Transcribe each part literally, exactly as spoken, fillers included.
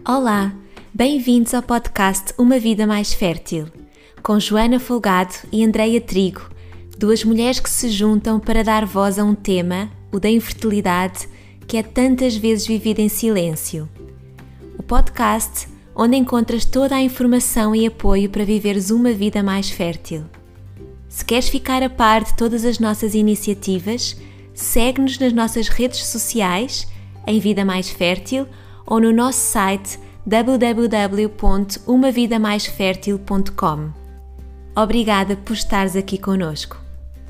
Olá, bem-vindos ao podcast Uma Vida Mais Fértil, com Joana Folgado e Andreia Trigo, duas mulheres que se juntam para dar voz a um tema, o da infertilidade, que é tantas vezes vivido em silêncio. O podcast onde encontras toda a informação e apoio para viveres uma vida mais fértil. Se queres ficar a par de todas as nossas iniciativas, segue-nos nas nossas redes sociais, em Vida Mais Fértil, ou no nosso site w w w ponto uma vida mais fértil ponto com. Obrigada por estares aqui conosco.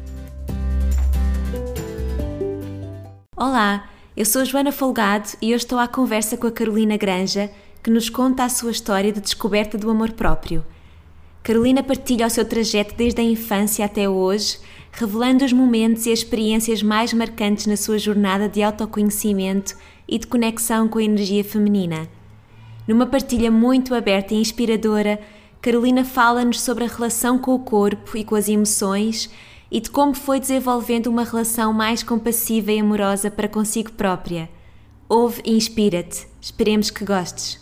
Olá, eu sou Joana Folgado e eu estou à conversa com a Carolina Granja, que nos conta a sua história de descoberta do amor próprio. Carolina partilha o seu trajeto desde a infância até hoje, revelando os momentos e as experiências mais marcantes na sua jornada de autoconhecimento e de conexão com a energia feminina. Numa partilha muito aberta e inspiradora, Carolina fala-nos sobre a relação com o corpo e com as emoções e de como foi desenvolvendo uma relação mais compassiva e amorosa para consigo própria. Ouve e inspira-te. Esperemos que gostes.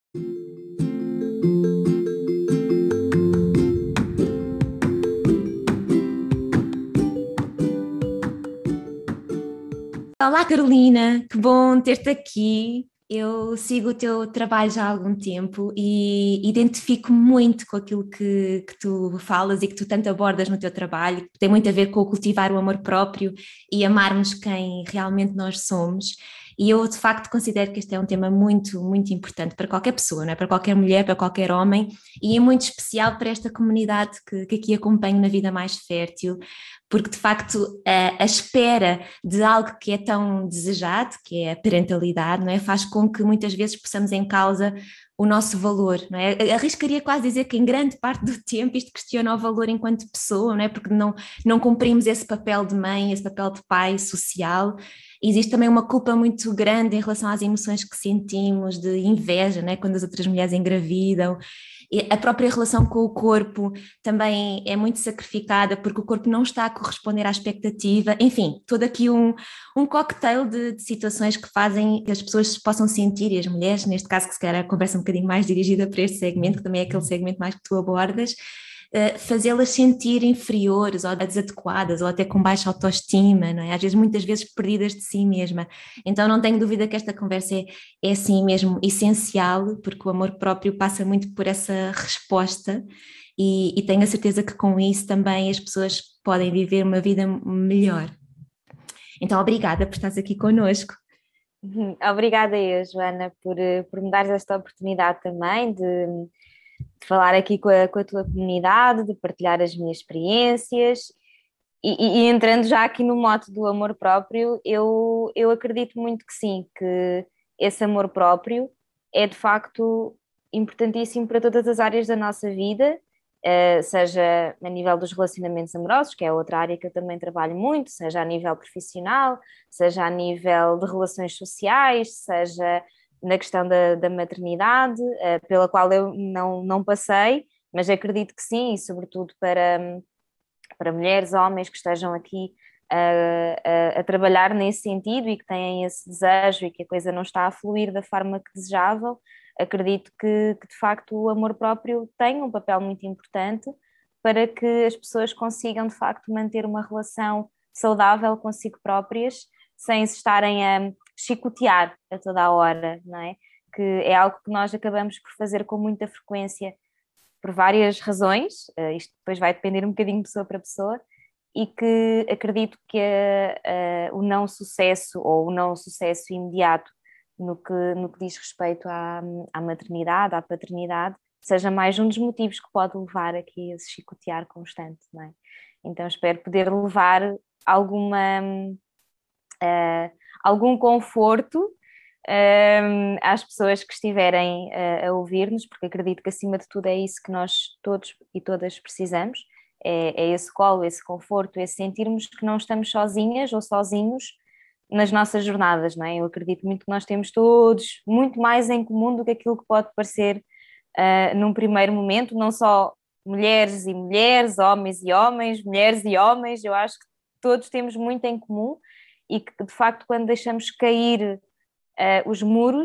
Olá Carolina, que bom ter-te aqui. Eu sigo o teu trabalho já há algum tempo e identifico muito com aquilo que, que tu falas e que tu tanto abordas no teu trabalho, que tem muito a ver com o cultivar o amor próprio e amarmos quem realmente nós somos. E eu de facto considero que este é um tema muito, muito importante para qualquer pessoa, não é? Para qualquer mulher, para qualquer homem, e é muito especial para esta comunidade que, que aqui acompanho na Vida Mais Fértil, porque de facto a, a espera de algo que é tão desejado, que é a parentalidade, não é? Faz com que muitas vezes possamos em causa o nosso valor, não é? Arriscaria quase dizer que em grande parte do tempo isto questiona o valor enquanto pessoa, não é? Porque não, não cumprimos esse papel de mãe, esse papel de pai social. Existe também uma culpa muito grande em relação às emoções que sentimos, de inveja, né? Quando as outras mulheres engravidam. E a própria relação com o corpo também é muito sacrificada porque o corpo não está a corresponder à expectativa. Enfim, todo aqui um, um cocktail de, de situações que fazem que as pessoas se possam sentir, e as mulheres, neste caso que se calhar a conversa um bocadinho mais dirigida para este segmento, que também é aquele segmento mais que tu abordas, Uh, fazê-las sentir inferiores ou desadequadas ou até com baixa autoestima, não é? Às vezes, muitas vezes perdidas de si mesma. Então não tenho dúvida que esta conversa é, é assim mesmo essencial, porque o amor próprio passa muito por essa resposta e, e tenho a certeza que com isso também as pessoas podem viver uma vida melhor. Então obrigada por estares aqui connosco. Obrigada eu, Joana, por, por me dares esta oportunidade também de de falar aqui com a, com a tua comunidade, de partilhar as minhas experiências e, e, e entrando já aqui no mote do amor próprio, eu, eu acredito muito que sim, que esse amor próprio é de facto importantíssimo para todas as áreas da nossa vida, uh, seja a nível dos relacionamentos amorosos, que é outra área que eu também trabalho muito, seja a nível profissional, seja a nível de relações sociais, seja na questão da, da maternidade, uh, pela qual eu não, não passei, mas acredito que sim, e sobretudo para, para mulheres, homens que estejam aqui uh, a, a trabalhar nesse sentido e que têm esse desejo e que a coisa não está a fluir da forma que desejavam, acredito que, que de facto o amor próprio tem um papel muito importante para que as pessoas consigam de facto manter uma relação saudável consigo próprias, sem se estarem a chicotear a toda a hora, não é? Que é algo que nós acabamos por fazer com muita frequência por várias razões, uh, isto depois vai depender um bocadinho de pessoa para pessoa, e que acredito que uh, uh, o não sucesso ou o não sucesso imediato no que, no que diz respeito à, à maternidade, à paternidade, seja mais um dos motivos que pode levar aqui a esse chicotear constante, não é? Então espero poder levar alguma... Uh, algum conforto um, às pessoas que estiverem uh, a ouvir-nos, porque acredito que acima de tudo é isso que nós todos e todas precisamos, é, é esse colo, esse conforto, esse sentirmos que não estamos sozinhas ou sozinhos nas nossas jornadas, não é? Eu acredito muito que nós temos todos muito mais em comum do que aquilo que pode parecer uh, num primeiro momento, não só mulheres e mulheres, homens e homens, mulheres e homens, eu acho que todos temos muito em comum e que de facto quando deixamos cair uh, os muros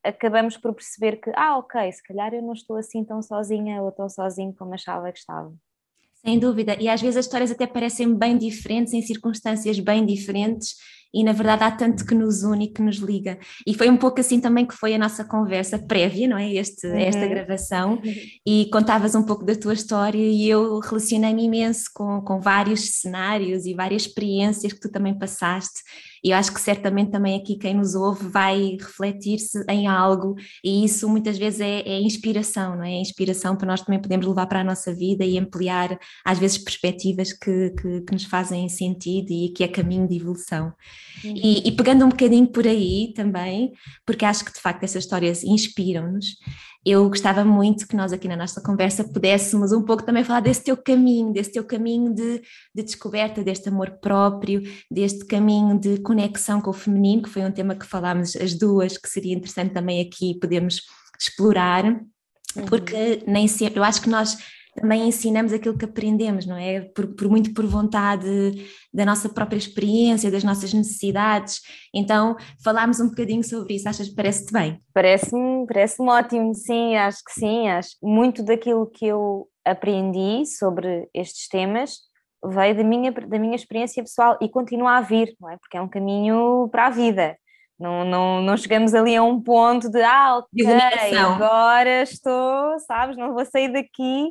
acabamos por perceber que, ah, ok, se calhar eu não estou assim tão sozinha ou tão sozinho como achava que estava. Sem dúvida, e às vezes as histórias até parecem bem diferentes, em circunstâncias bem diferentes, e na verdade há tanto que nos une e que nos liga. E foi um pouco assim também que foi a nossa conversa prévia, não é? Este, esta Uhum. gravação, e contavas um pouco da tua história, e eu relacionei-me imenso com, com vários cenários e várias experiências que tu também passaste. E eu acho que certamente também aqui quem nos ouve vai refletir-se em algo, e isso muitas vezes é, é inspiração, não é? É inspiração para nós também podermos levar para a nossa vida e ampliar às vezes perspectivas que, que, que nos fazem sentido e que é caminho de evolução. Uhum. E, e pegando um bocadinho por aí também, porque acho que de facto essas histórias inspiram-nos, eu gostava muito que nós aqui na nossa conversa pudéssemos um pouco também falar desse teu caminho, desse teu caminho de, de descoberta, deste amor próprio, deste caminho de conexão com o feminino, que foi um tema que falámos as duas, que seria interessante também aqui podermos explorar, porque Uhum. nem sempre, eu acho que nós também ensinamos aquilo que aprendemos, não é? Por, por muito por vontade da nossa própria experiência, das nossas necessidades. Então, falámos um bocadinho sobre isso, achas que parece-te bem? Parece-me, parece-me ótimo, sim, acho que sim, acho que muito daquilo que eu aprendi sobre estes temas veio da minha, da minha experiência pessoal e continua a vir, não é? Porque é um caminho para a vida. Não, não, não chegamos ali a um ponto de, ah, De ok, iluminação. agora estou, sabes, não vou sair daqui.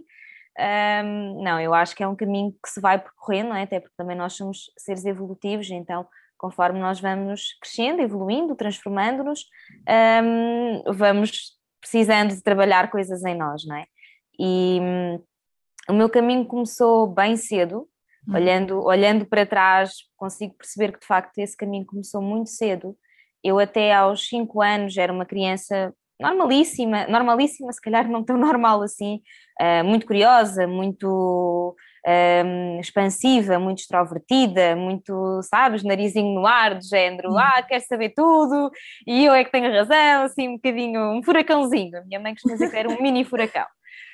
Um, não, eu acho que é um caminho que se vai percorrendo, não é? Até porque também nós somos seres evolutivos, então conforme nós vamos crescendo, evoluindo, transformando-nos, um, vamos precisando de trabalhar coisas em nós, não é? E um, o meu caminho começou bem cedo, Uhum. olhando, olhando para trás, consigo perceber que de facto esse caminho começou muito cedo. Eu até aos cinco anos era uma criança normalíssima, normalíssima, se calhar não tão normal assim, uh, muito curiosa, muito um, expansiva, muito extrovertida, muito, sabes, narizinho no ar, de género, Sim. ah, quer saber tudo, e eu é que tenho razão, assim, um bocadinho, um furacãozinho. A minha mãe costuma dizer que era um mini furacão.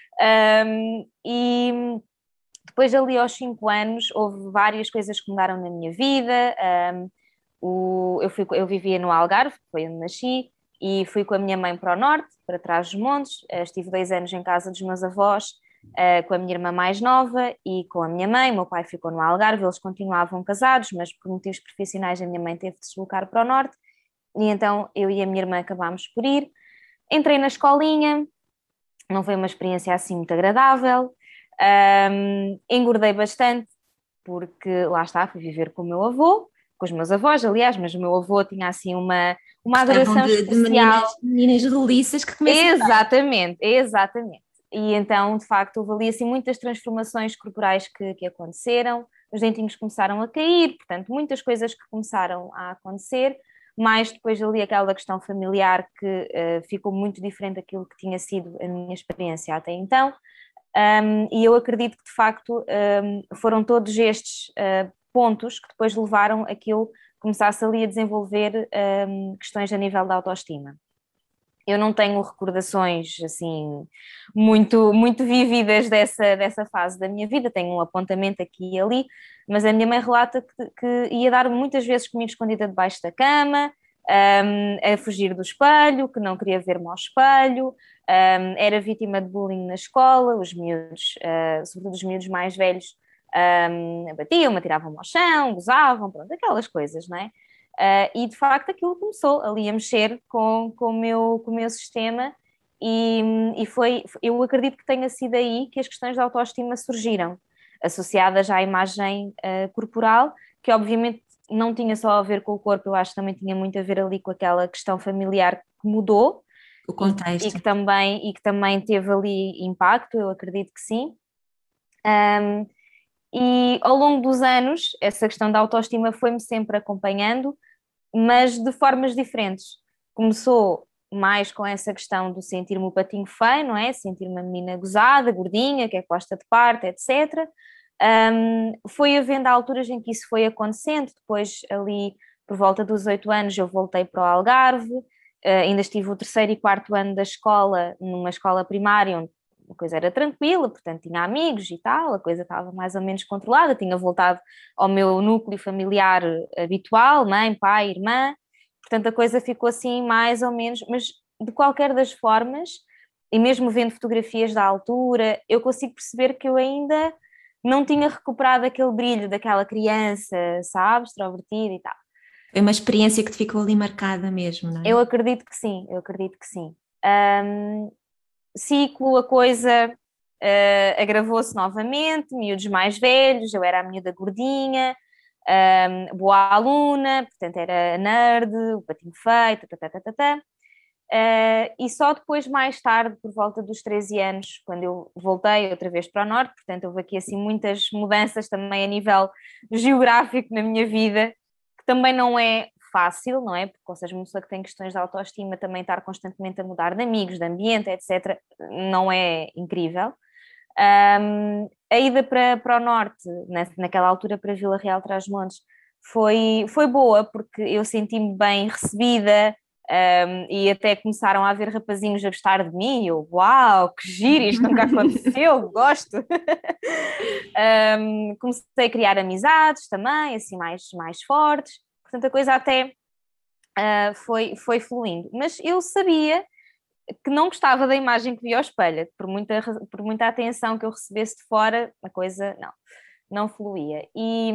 Um, e depois ali aos cinco anos houve várias coisas que mudaram na minha vida. Um, o, eu, fui, eu vivia no Algarve, foi onde nasci, e fui com a minha mãe para o norte, para trás dos montes. Uh, estive dois anos em casa dos meus avós, uh, com a minha irmã mais nova e com a minha mãe. O meu pai ficou no Algarve, eles continuavam casados, mas por motivos profissionais a minha mãe teve de se deslocar para o norte, e então eu e a minha irmã acabámos por ir. Entrei na escolinha, não foi uma experiência assim muito agradável. Um, engordei bastante, porque lá está, fui viver com o meu avô, com os meus avós, aliás, mas o meu avô tinha assim uma, uma Gostavam adoração de, de especial. meninas, meninas roliças que começam Exatamente, exatamente. E então, de facto, houve ali assim muitas transformações corporais que, que aconteceram, os dentinhos começaram a cair, portanto, muitas coisas que começaram a acontecer, mas depois ali aquela questão familiar que uh, ficou muito diferente daquilo que tinha sido a minha experiência até então. Um, e eu acredito que de facto um, foram todos estes uh, pontos que depois levaram a que eu começasse ali a desenvolver um, questões a nível da autoestima. Eu não tenho recordações assim muito, muito vívidas dessa, dessa fase da minha vida, tenho um apontamento aqui e ali, mas a minha mãe relata que, que ia dar muitas vezes comigo escondida debaixo da cama, um, a fugir do espelho, que não queria ver-me ao espelho, um, era vítima de bullying na escola, os miúdos, uh, sobretudo os miúdos mais velhos, um, batiam-me, atiravam-me ao chão, gozavam, pronto, aquelas coisas, não é? Uh, e de facto aquilo começou ali a mexer com, com, o, meu, com o meu sistema e, e foi, eu acredito que tenha sido aí que as questões da autoestima surgiram, associadas à imagem uh, corporal, que obviamente não tinha só a ver com o corpo, eu acho que também tinha muito a ver ali com aquela questão familiar que mudou o e, e, contexto. que, também, e que também teve ali impacto, eu acredito que sim. Um, e ao longo dos anos, essa questão da autoestima foi-me sempre acompanhando, mas de formas diferentes. Começou mais com essa questão do sentir-me o patinho feio, não é? Sentir-me uma menina gozada, gordinha, que é posta de parte, etcétera. Um, foi havendo alturas em que isso foi acontecendo, depois ali por volta dos oito anos eu voltei para o Algarve, uh, ainda estive o terceiro e quarto ano da escola, numa escola primária, onde a coisa era tranquila, portanto tinha amigos e tal, a coisa estava mais ou menos controlada, tinha voltado ao meu núcleo familiar habitual, mãe, pai, irmã, portanto a coisa ficou assim mais ou menos, mas de qualquer das formas, e mesmo vendo fotografias da altura, eu consigo perceber que eu ainda não tinha recuperado aquele brilho daquela criança, sabes, extrovertida e tal. Foi uma experiência que te ficou ali marcada mesmo, não é? Eu acredito que sim, eu acredito que sim. Um, ciclo, a coisa uh, agravou-se novamente, miúdos mais velhos, eu era a miúda gordinha, um, boa aluna, portanto era nerd, o patinho feito, tá, tá, tá, tá, tá. Uh, e só depois, mais tarde, por volta dos treze anos, quando eu voltei outra vez para o Norte, portanto houve aqui assim muitas mudanças também a nível geográfico na minha vida, que também não é fácil, não é? Porque, ou seja, uma pessoa que tem questões de autoestima também estar constantemente a mudar de amigos, de ambiente, etcétera, não é incrível. Um, a ida para, para o Norte, naquela altura para Vila Real de Trás-os-Montes, foi, foi boa, porque eu senti-me bem recebida. Um, e até começaram a haver rapazinhos a gostar de mim, e eu, uau, que giro, isto nunca aconteceu, gosto. um, comecei a criar amizades também, assim, mais, mais fortes, portanto a coisa até uh, foi, foi fluindo, mas eu sabia que não gostava da imagem que via ao espelho, por muita, por muita atenção que eu recebesse de fora, a coisa, não, não fluía, e...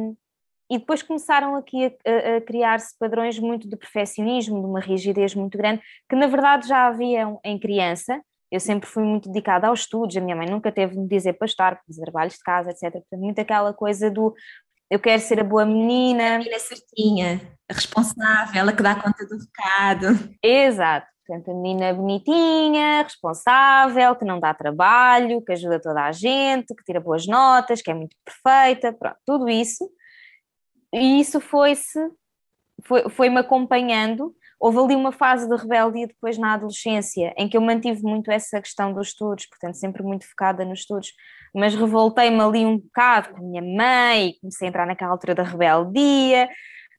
E depois começaram aqui a, a, a criar-se padrões muito de perfeccionismo, de uma rigidez muito grande, que na verdade já haviam em criança. Eu sempre fui muito dedicada aos estudos, a minha mãe nunca teve de me dizer para estar, fazer trabalhos de casa, etcétera. Portanto, muito aquela coisa do eu quero ser a boa menina. A menina certinha, a responsável, a que dá conta do recado. Exato. Portanto, a menina bonitinha, responsável, que não dá trabalho, que ajuda toda a gente, que tira boas notas, que é muito perfeita, pronto, tudo isso. E isso foi-se, foi, foi-me acompanhando. Houve ali uma fase de rebeldia depois na adolescência, em que eu mantive muito essa questão dos estudos, portanto sempre muito focada nos estudos, mas revoltei-me ali um bocado com a minha mãe, comecei a entrar naquela altura da rebeldia,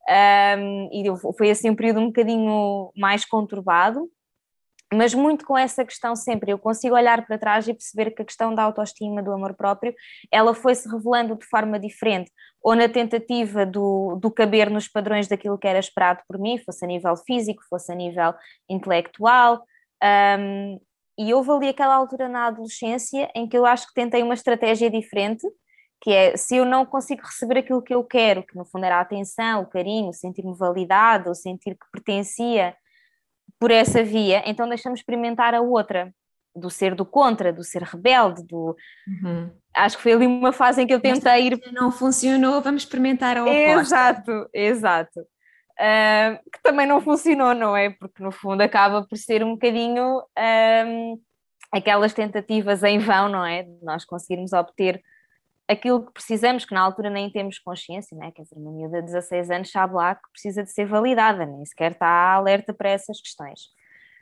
um, e foi assim um período um bocadinho mais conturbado, mas muito com essa questão sempre, eu consigo olhar para trás e perceber que a questão da autoestima, do amor próprio, ela foi-se revelando de forma diferente, ou na tentativa do, do caber nos padrões daquilo que era esperado por mim, fosse a nível físico, fosse a nível intelectual, um, e houve ali aquela altura na adolescência em que eu acho que tentei uma estratégia diferente, que é, se eu não consigo receber aquilo que eu quero, que no fundo era a atenção, o carinho, sentir-me validada, ou sentir que pertencia por essa via, então deixamos experimentar a outra, do ser do contra, do ser rebelde, do... Uhum. Acho que foi ali uma fase em que eu tentei ir... Não funcionou, vamos experimentar a oposta. Exato, exato. Uh, que também não funcionou, não é? Porque no fundo acaba por ser um bocadinho um, aquelas tentativas em vão, não é? De nós conseguirmos obter aquilo que precisamos, que na altura nem temos consciência, não é? Quer dizer, uma miúda de dezasseis anos sabe lá que precisa de ser validada, nem sequer está alerta para essas questões.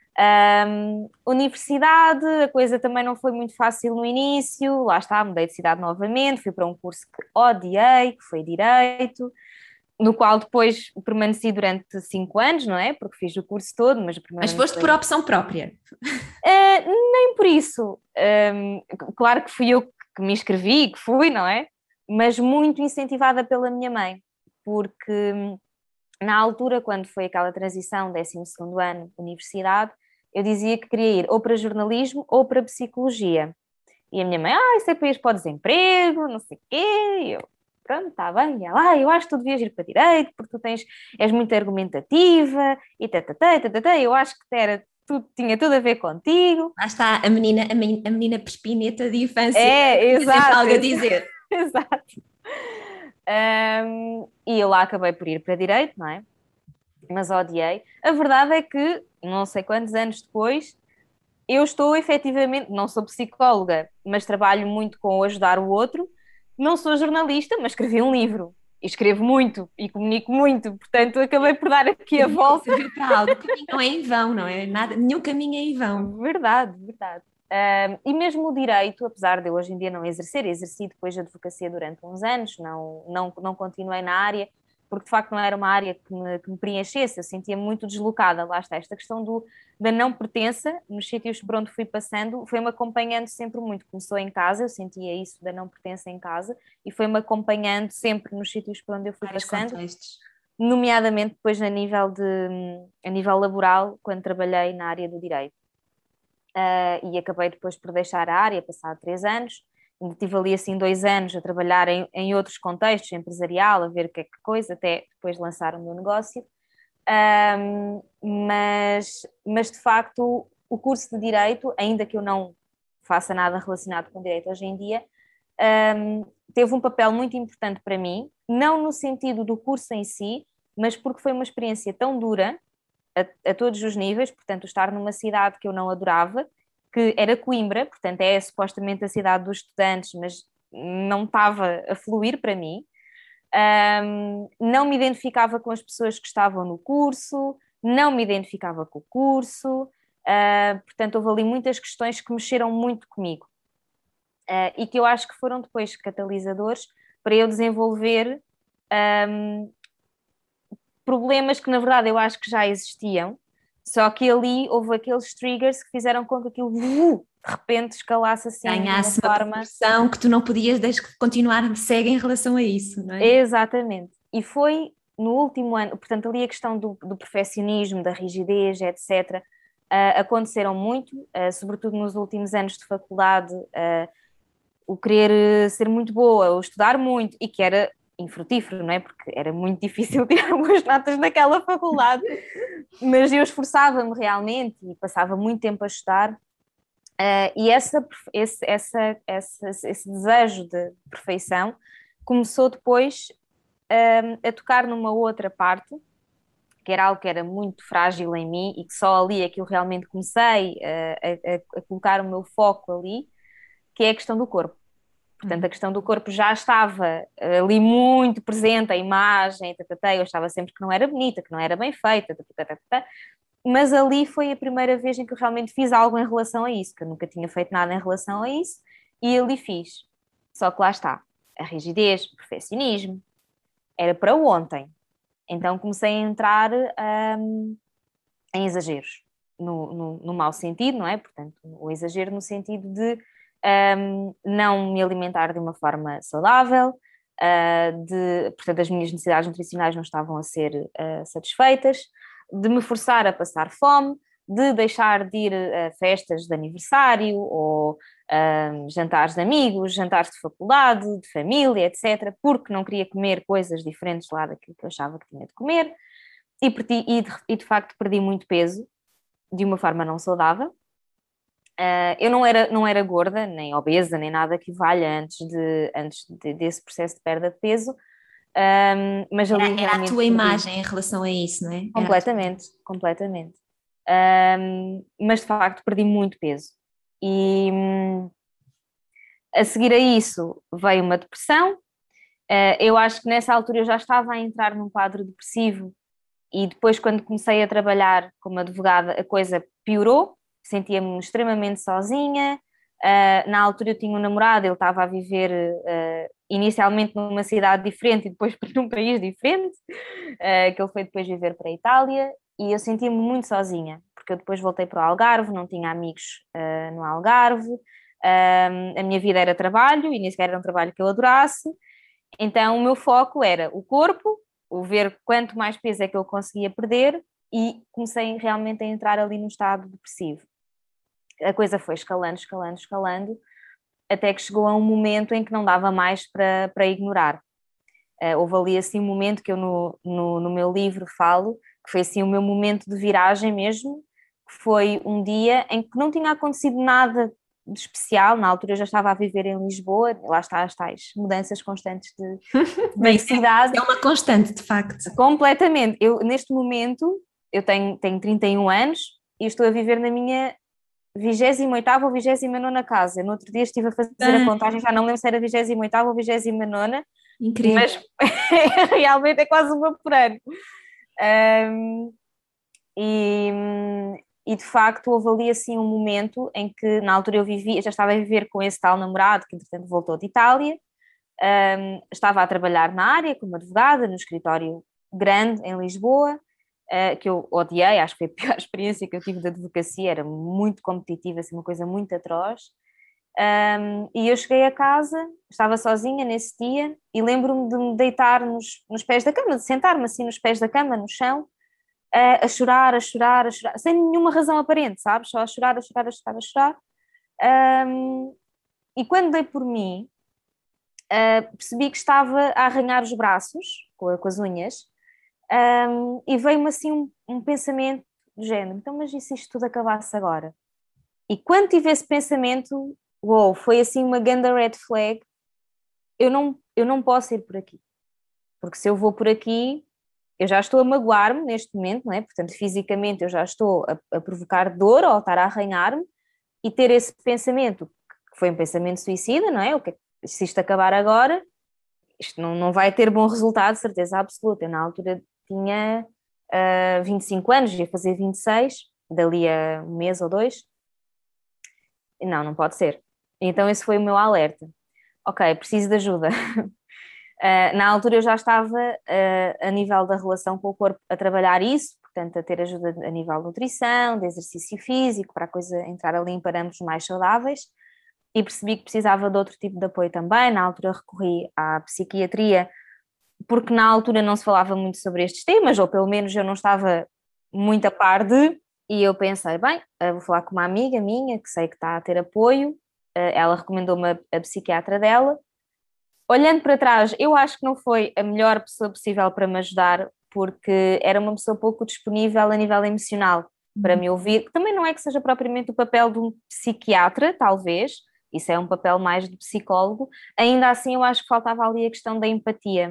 Um, universidade, a coisa também não foi muito fácil no início, lá está, mudei de cidade novamente, fui para um curso que odiei, que foi Direito, no qual depois permaneci durante cinco anos, não é? Porque fiz o curso todo, mas... Mas foste foi... por opção própria? Uh, nem por isso. Um, claro que fui eu que me inscrevi, que fui, não é? Mas muito incentivada pela minha mãe, porque na altura, quando foi aquela transição, décimo segundo ano, universidade, eu dizia que queria ir ou para jornalismo ou para psicologia. E a minha mãe, ah, isso é para ir para o desemprego, não sei o quê. E eu, pronto, está bem. E ela, ah, eu acho que tu devias ir para direito, porque tu tens, és muito argumentativa, e tatatá, tatatá. Eu acho que era, tudo, tinha tudo a ver contigo. Lá está a menina, a menina, a menina pespineta de infância. É, exato. Algo a dizer. Exato. Um, e eu lá acabei por ir para direito, não é? Mas odiei. A verdade é que, não sei quantos anos depois, eu estou efetivamente, não sou psicóloga, mas trabalho muito com o ajudar o outro. Não sou jornalista, mas escrevi um livro. E escrevo muito e comunico muito, portanto acabei por dar aqui a volta. Serviu para algo. O caminho não é em vão, não é? Nada, nenhum caminho é em vão. Verdade, verdade. Um, e mesmo o direito, apesar de eu hoje em dia não exercer, exerci depois a advocacia durante uns anos, não, não, não continuei na área, porque de facto não era uma área que me, que me preenchesse, eu sentia muito deslocada, lá está, esta questão do, da não pertença, nos sítios por onde fui passando, foi-me acompanhando sempre muito, começou em casa, eu sentia isso da não pertença em casa, e foi-me acompanhando sempre nos sítios por onde eu fui Vários passando, contextos. nomeadamente depois a nível, de, a nível laboral, quando trabalhei na área do direito. Uh, e acabei depois por deixar a área, passado três anos. Ainda tive ali assim dois anos a trabalhar em, em outros contextos, empresarial, a ver o que é que coisa, até depois lançar o meu negócio. Um, mas, mas de facto o curso de Direito, ainda que eu não faça nada relacionado com Direito hoje em dia, um, teve um papel muito importante para mim, não no sentido do curso em si, mas porque foi uma experiência tão dura a, a todos os níveis, portanto estar numa cidade que eu não adorava, que era Coimbra, portanto é supostamente a cidade dos estudantes, mas não estava a fluir para mim. Um, não me identificava com as pessoas que estavam no curso, não me identificava com o curso, uh, portanto houve ali muitas questões que mexeram muito comigo uh, e que eu acho que foram depois catalisadores para eu desenvolver um, problemas que na verdade eu acho que já existiam, só que ali houve aqueles triggers que fizeram com que aquilo uh, de repente escalasse assim de uma Ganhasse uma forma... proporção que tu não podias deixar continuar cega em relação a isso, não é? Exatamente. E foi no último ano, portanto, ali a questão do, do perfeccionismo, da rigidez, etcétera, uh, aconteceram muito, uh, sobretudo nos últimos anos de faculdade, uh, o querer ser muito boa, o estudar muito, e que era infrutífero, não é? Porque era muito difícil tirar boas notas naquela faculdade, mas eu esforçava-me realmente e passava muito tempo a estudar. Uh, e essa, esse, essa, essa, esse desejo de perfeição começou depois um, a tocar numa outra parte, que era algo que era muito frágil em mim e que só ali é que eu realmente comecei a, a, a colocar o meu foco ali, que é a questão do corpo. Portanto, a questão do corpo já estava ali muito presente, a imagem, tatatá, eu achava sempre que não era bonita, que não era bem feita, tatatá, mas ali foi a primeira vez em que eu realmente fiz algo em relação a isso, que eu nunca tinha feito nada em relação a isso, e ali fiz. Só que lá está, a rigidez, o perfeccionismo, era para ontem. Então comecei a entrar um, em exageros, no, no, no mau sentido, não é? Portanto, o exagero no sentido de um, não me alimentar de uma forma saudável, uh, de, portanto, as minhas necessidades nutricionais não estavam a ser uh, satisfeitas, de me forçar a passar fome, de deixar de ir a festas de aniversário ou um, jantares de amigos, jantares de faculdade, de família, etcétera, porque não queria comer coisas diferentes lá daquilo que eu achava que tinha de comer e, perdi, e, de, e de facto perdi muito peso de uma forma não saudável. Uh, eu não era, não era gorda, nem obesa, nem nada que valha antes, de, antes de, desse processo de perda de peso, um, mas Era, ali era a realmente tua perdi. imagem em relação a isso, não é? Era a tua... Completamente, completamente. Um, mas de facto perdi muito peso. E um, a seguir a isso veio uma depressão. Uh, eu acho que nessa altura eu já estava a entrar num quadro depressivo e depois, quando comecei a trabalhar como advogada, a coisa piorou. Sentia-me extremamente sozinha. Uh, na altura eu tinha um namorado, ele estava a viver uh, inicialmente numa cidade diferente e depois num país diferente, uh, que ele foi depois viver para a Itália, e eu sentia-me muito sozinha, porque eu depois voltei para o Algarve, não tinha amigos uh, no Algarve, uh, a minha vida era trabalho, e nem sequer era um trabalho que eu adorasse, então o meu foco era o corpo, o ver quanto mais peso é que eu conseguia perder, e comecei realmente a entrar ali num estado depressivo. A coisa foi escalando, escalando, escalando, até que chegou a um momento em que não dava mais para, para ignorar. Uh, houve ali assim um momento que eu no, no, no meu livro falo, que foi assim o meu momento de viragem mesmo, que foi um dia em que não tinha acontecido nada de especial, na altura eu já estava a viver em Lisboa, lá está as tais mudanças constantes de, Bem, de cidade. é uma constante, de facto. Completamente. Eu, neste momento, eu tenho, tenho trinta e um anos e estou a viver na minha vigésima oitava ou vigésima nona casa. No outro dia estive a fazer a Bem, contagem, já não lembro se era vigésima oitava ou vigésima nona, incrível. mas realmente é quase uma por ano. Um, e, e de facto houve ali assim um momento em que na altura eu vivia, já estava a viver com esse tal namorado que entretanto voltou de Itália, um, estava a trabalhar na área como advogada, no escritório grande em Lisboa, uh, que eu odiei, acho que foi a pior experiência que eu tive de advocacia, era muito competitiva, assim, uma coisa muito atroz. Um, e eu cheguei a casa, estava sozinha nesse dia, e lembro-me de me deitar nos, nos pés da cama, de sentar-me assim nos pés da cama, no chão, a, a chorar, a chorar, a chorar, sem nenhuma razão aparente, sabes? Só a chorar, a chorar, a chorar, a chorar. Um, e quando dei por mim, uh, percebi que estava a arranhar os braços com, a, com as unhas, um, e veio-me assim um, um pensamento do género: então, mas e se isto tudo acabasse agora? E quando tive esse pensamento, uou, foi assim uma grande red flag. Eu não, eu não posso ir por aqui, porque se eu vou por aqui, eu já estou a magoar-me neste momento, não é? Portanto, fisicamente eu já estou a, a provocar dor ou a estar a arranhar-me, e ter esse pensamento, que foi um pensamento suicida, não é? O que, se isto acabar agora, isto não, não vai ter bom resultado, certeza absoluta. Eu, na altura, tinha uh, vinte e cinco anos, ia fazer vinte e seis, dali a um mês ou dois. Não, não pode ser. Então esse foi o meu alerta. Ok, preciso de ajuda. Uh, na altura eu já estava uh, a nível da relação com o corpo a trabalhar isso, portanto a ter ajuda a nível de nutrição, de exercício físico, para a coisa entrar ali em parâmetros mais saudáveis, e percebi que precisava de outro tipo de apoio também. Na altura recorri à psiquiatria, porque na altura não se falava muito sobre estes temas, ou pelo menos eu não estava muito a par de, e eu pensei, bem, vou falar com uma amiga minha que sei que está a ter apoio, ela recomendou-me a, a psiquiatra dela. Olhando para trás, eu acho que não foi a melhor pessoa possível para me ajudar, porque era uma pessoa pouco disponível a nível emocional para me ouvir, que também não é que seja propriamente o papel de um psiquiatra, talvez, isso é um papel mais de psicólogo. Ainda assim eu acho que faltava ali a questão da empatia.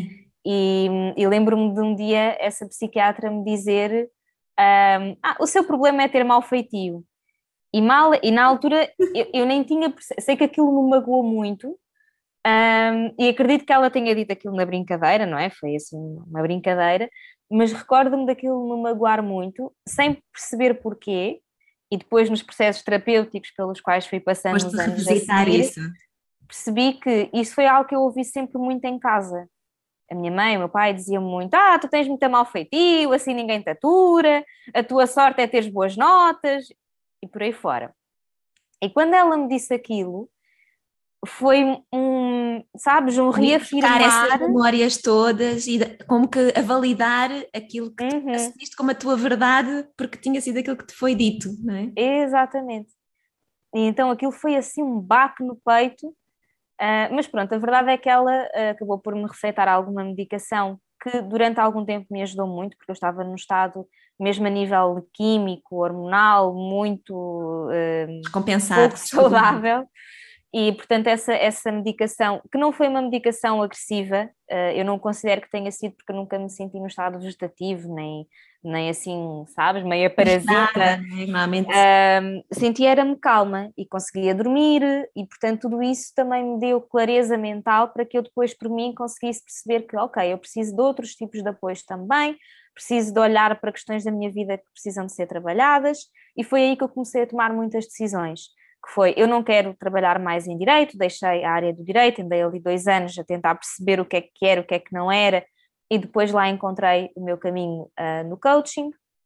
E, e lembro-me de um dia essa psiquiatra me dizer: um, ah, o seu problema é ter mau feitio. E, mal, e na altura eu, eu nem tinha, sei que aquilo me magoou muito. Um, e acredito que ela tenha dito aquilo na brincadeira, não é? Foi assim uma brincadeira, mas recordo-me daquilo me magoar muito, sem perceber porquê, e depois nos processos terapêuticos pelos quais fui passando Foste nos anos a revisitar seguir, isso. percebi que isso foi algo que eu ouvi sempre muito em casa. A minha mãe, o meu pai diziam muito: ah, tu tens muito mal feitio, assim ninguém te atura, a tua sorte é teres boas notas, e por aí fora. E quando ela me disse aquilo, foi um, sabes, um Buscar essas reafirmar. memórias todas e como que a validar aquilo que tu Uhum, assumiste como a tua verdade, porque tinha sido aquilo que te foi dito, não é? exatamente. E então aquilo foi assim um baque no peito, uh, mas pronto, a verdade é que ela uh, acabou por me receitar alguma medicação que durante algum tempo me ajudou muito, porque eu estava num estado, mesmo a nível químico, hormonal, muito uh, Descompensado, pouco desregulado. saudável. E, portanto, essa, essa medicação, que não foi uma medicação agressiva, uh, eu não considero que tenha sido, porque eu nunca me senti no estado vegetativo, nem, nem assim, sabes, meio Nada, parasita. não é? Normalmente. Um, senti era-me calma e conseguia dormir, e, portanto, tudo isso também me deu clareza mental para que eu depois, por mim, conseguisse perceber que, ok, eu preciso de outros tipos de apoios também, preciso de olhar para questões da minha vida que precisam de ser trabalhadas, e foi aí que eu comecei a tomar muitas decisões. Que foi: eu não quero trabalhar mais em direito, deixei a área do direito, andei ali dois anos a tentar perceber o que é que era, o que é que não era, e depois lá encontrei o meu caminho uh, no coaching.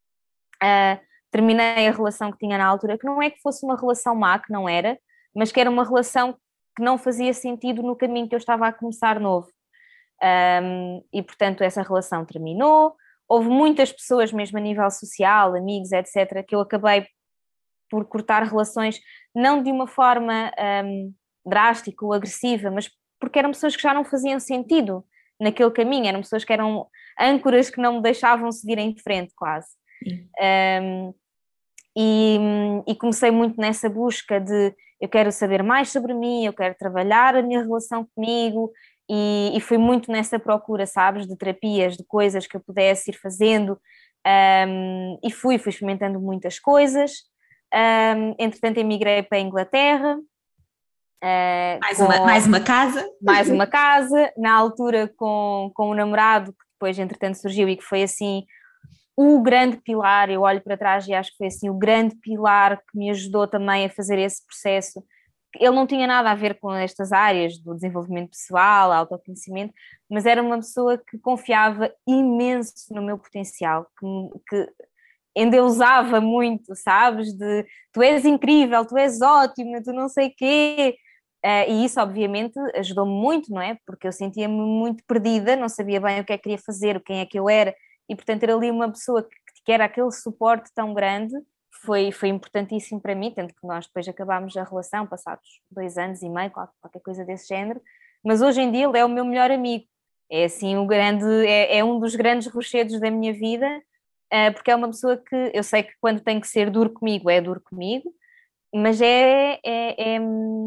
Uh, terminei a relação que tinha na altura, que não é que fosse uma relação má, que não era, mas que era uma relação que não fazia sentido no caminho que eu estava a começar novo. Um, e, portanto, essa relação terminou. Houve muitas pessoas, mesmo a nível social, amigos, etcétera, que eu acabei por cortar relações, não de uma forma um, drástica ou agressiva, mas porque eram pessoas que já não faziam sentido naquele caminho, eram pessoas que eram âncoras que não me deixavam seguir em frente, quase. Um, e, e comecei muito nessa busca de: eu quero saber mais sobre mim, eu quero trabalhar a minha relação comigo, e, e fui muito nessa procura, sabes, de terapias, de coisas que eu pudesse ir fazendo, um, e fui, fui experimentando muitas coisas. Um, entretanto emigrei para a Inglaterra, uh, Mais uma, com mais uma casa. mais uma casa, na altura com, com um namorado que depois entretanto surgiu e que foi assim o grande pilar. Eu olho para trás e acho que foi assim o grande pilar que me ajudou também a fazer esse processo. Ele não tinha nada a ver com estas áreas do desenvolvimento pessoal, autoconhecimento, mas era uma pessoa que confiava imenso no meu potencial, que, que endeusava muito, sabes? De tu és incrível, tu és ótima, tu não sei quê. Uh, e isso, obviamente, ajudou-me muito, não é? Porque eu sentia-me muito perdida, não sabia bem o que é que queria fazer, quem é que eu era, e portanto ter ali uma pessoa que, que era aquele suporte tão grande foi, foi importantíssimo para mim, tanto que nós depois acabámos a relação, passados dois anos e meio, qualquer coisa desse género, mas hoje em dia ele é o meu melhor amigo, é assim, o grande, é, é um dos grandes rochedos da minha vida, uh, porque é uma pessoa que eu sei que quando tem que ser duro comigo, é duro comigo, mas é... é, é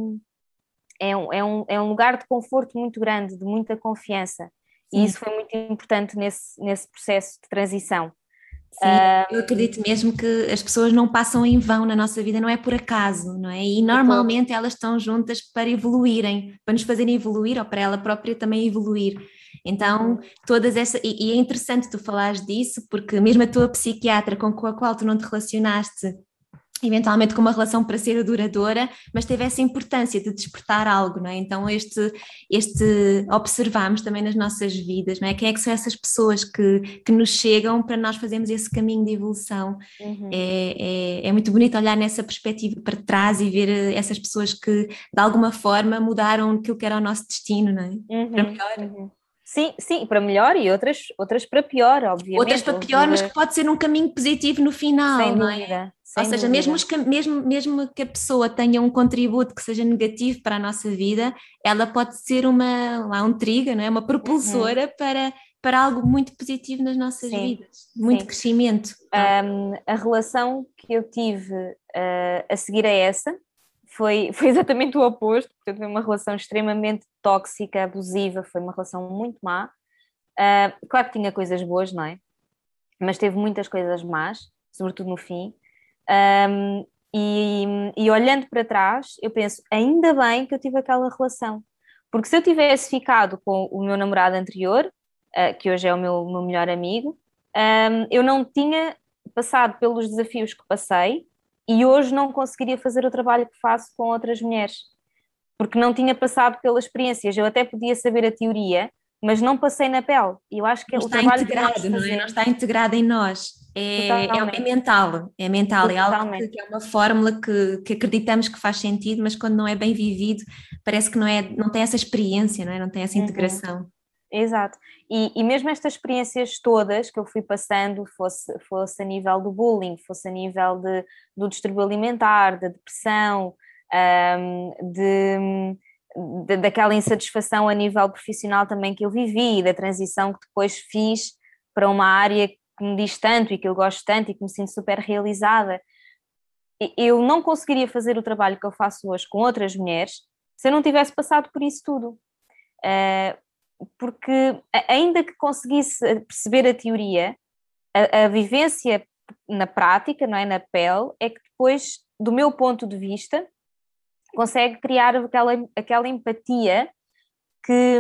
É um, é, um, é um lugar de conforto muito grande, de muita confiança. Sim. E isso foi muito importante nesse, nesse processo de transição. Sim, um, eu acredito mesmo que as pessoas não passam em vão na nossa vida, não é por acaso, não é? E normalmente elas estão juntas para evoluírem, para nos fazerem evoluir ou para ela própria também evoluir. Então, todas essas. E, e é interessante tu falares disso, porque mesmo a tua psiquiatra com a qual tu não te relacionaste eventualmente com uma relação para ser duradoura, mas teve essa importância de despertar algo, não é? Então este, este observamos também nas nossas vidas, não é? Quem é que são essas pessoas que, que nos chegam para nós fazermos esse caminho de evolução? Uhum. É, é, é muito bonito olhar nessa perspectiva para trás e ver essas pessoas que de alguma forma mudaram aquilo que era o nosso destino, não é? Uhum. Para melhor. Uhum. Sim, sim, para melhor e outras, outras para pior, obviamente. Outras para pior, mas que pode ser um caminho positivo no final, sem não dúvida, é? Sem Ou seja, dúvida. mesmo, que, mesmo, mesmo que a pessoa tenha um contributo que seja negativo para a nossa vida, ela pode ser uma, lá, um trigger, não é? Uma propulsora uhum. para, para algo muito positivo nas nossas sim, vidas, muito sim. crescimento. Um, a relação que eu tive uh, a seguir a essa foi, foi exatamente o oposto, portanto foi uma relação extremamente tóxica, abusiva, foi uma relação muito má. Uh, claro que tinha coisas boas, não é? Mas teve muitas coisas más, sobretudo no fim. Um, e, e olhando para trás, eu penso, ainda bem que eu tive aquela relação. Porque se eu tivesse ficado com o meu namorado anterior, uh, que hoje é o meu, meu melhor amigo, um, eu não tinha passado pelos desafios que passei e hoje não conseguiria fazer o trabalho que faço com outras mulheres. Porque não tinha passado pelas experiências. Eu até podia saber a teoria, mas não passei na pele. E eu acho que é o trabalho que nós fazemos. Não é? Não está integrado em nós. É, é, é mental, é mental, é algo que, que é uma fórmula que, que acreditamos que faz sentido, mas quando não é bem vivido, parece que não, é, não tem essa experiência, não é? Não tem essa integração. Uhum. Exato. E, e mesmo estas experiências todas que eu fui passando, fosse, fosse a nível do bullying, fosse a nível de, do distúrbio alimentar, da depressão, um, de... daquela insatisfação a nível profissional também que eu vivi, da transição que depois fiz para uma área que me diz tanto e que eu gosto tanto e que me sinto super realizada. Eu não conseguiria fazer o trabalho que eu faço hoje com outras mulheres se eu não tivesse passado por isso tudo. Porque ainda que conseguisse perceber a teoria, a, a vivência na prática, não é, na pele, é que depois, do meu ponto de vista, consegue criar aquela, aquela empatia que,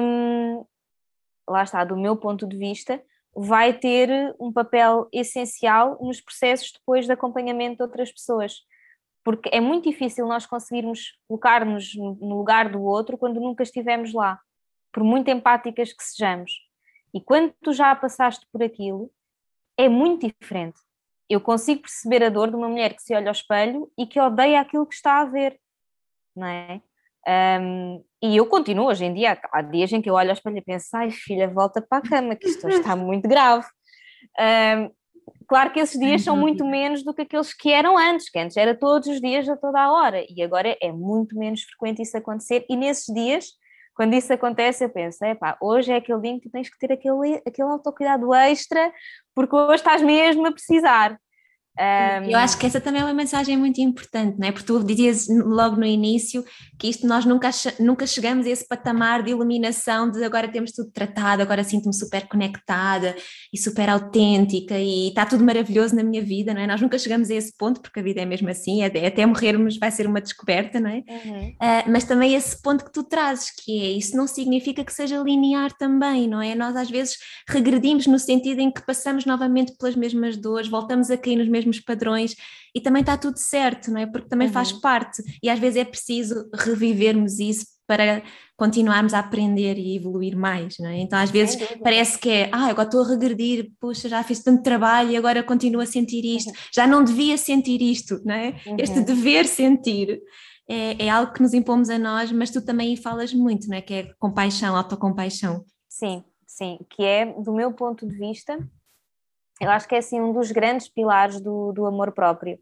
lá está, do meu ponto de vista, vai ter um papel essencial nos processos depois de acompanhamento de outras pessoas. Porque é muito difícil nós conseguirmos colocar-nos no lugar do outro quando nunca estivemos lá, por muito empáticas que sejamos. E quando tu já passaste por aquilo, é muito diferente. Eu consigo perceber a dor de uma mulher que se olha ao espelho e que odeia aquilo que está a ver. Não é? Um, e eu continuo hoje em dia, há dias em que eu olho ao espelho e penso, ai filha, volta para a cama, que isto está muito grave. Um, claro que esses dias são muito menos do que aqueles que eram antes, que antes era todos os dias, a toda a hora, e agora é muito menos frequente isso acontecer, e nesses dias, quando isso acontece, eu penso, epá, hoje é aquele dia em que tu tens que ter aquele, aquele autocuidado extra, porque hoje estás mesmo a precisar. Um... Eu acho que essa também é uma mensagem muito importante, não é? Porque tu dizias logo no início que isto nós nunca, nunca chegamos a esse patamar de iluminação de agora temos tudo tratado, agora sinto-me super conectada e super autêntica e está tudo maravilhoso na minha vida, não é? Nós nunca chegamos a esse ponto porque a vida é mesmo assim, até, até morrermos vai ser uma descoberta, não é? Uhum. Uh, mas também esse ponto que tu trazes, que é, isso não significa que seja linear também, não é? Nós às vezes regredimos no sentido em que passamos novamente pelas mesmas dores, voltamos a cair nos mesmos padrões e também está tudo certo, não é? Porque também uhum. faz parte e às vezes é preciso revivermos isso para continuarmos a aprender e evoluir mais, não é? Então às vezes parece que é, ah, agora estou a regredir, puxa, já fiz tanto trabalho e agora continuo a sentir isto, Uhum. já não devia sentir isto, não é? Uhum. Este dever sentir é, é algo que nos impomos a nós, mas tu também falas muito, não é? Que é compaixão, autocompaixão. Sim, sim, que é, do meu ponto de vista, eu acho que é assim um dos grandes pilares do, do amor próprio,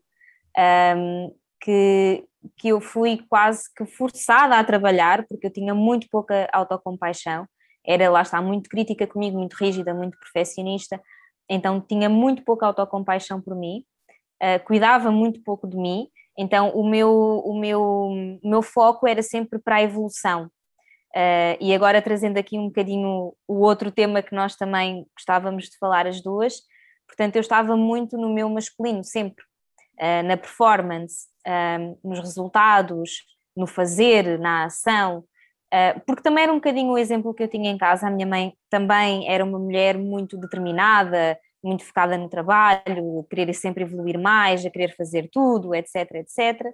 um, que, que eu fui quase que forçada a trabalhar, porque eu tinha muito pouca autocompaixão, era, lá está, muito crítica comigo, muito rígida, muito perfeccionista, então tinha muito pouca autocompaixão por mim, uh, cuidava muito pouco de mim, então o meu, o meu, o meu foco era sempre para a evolução. Uh, e agora trazendo aqui um bocadinho o outro tema que nós também gostávamos de falar as duas, portanto eu estava muito no meu masculino sempre, uh, na performance, uh, nos resultados, no fazer, na ação, uh, porque também era um bocadinho o exemplo que eu tinha em casa. A minha mãe também era uma mulher muito determinada, muito focada no trabalho, a querer sempre evoluir mais, a querer fazer tudo, etc, etcétera.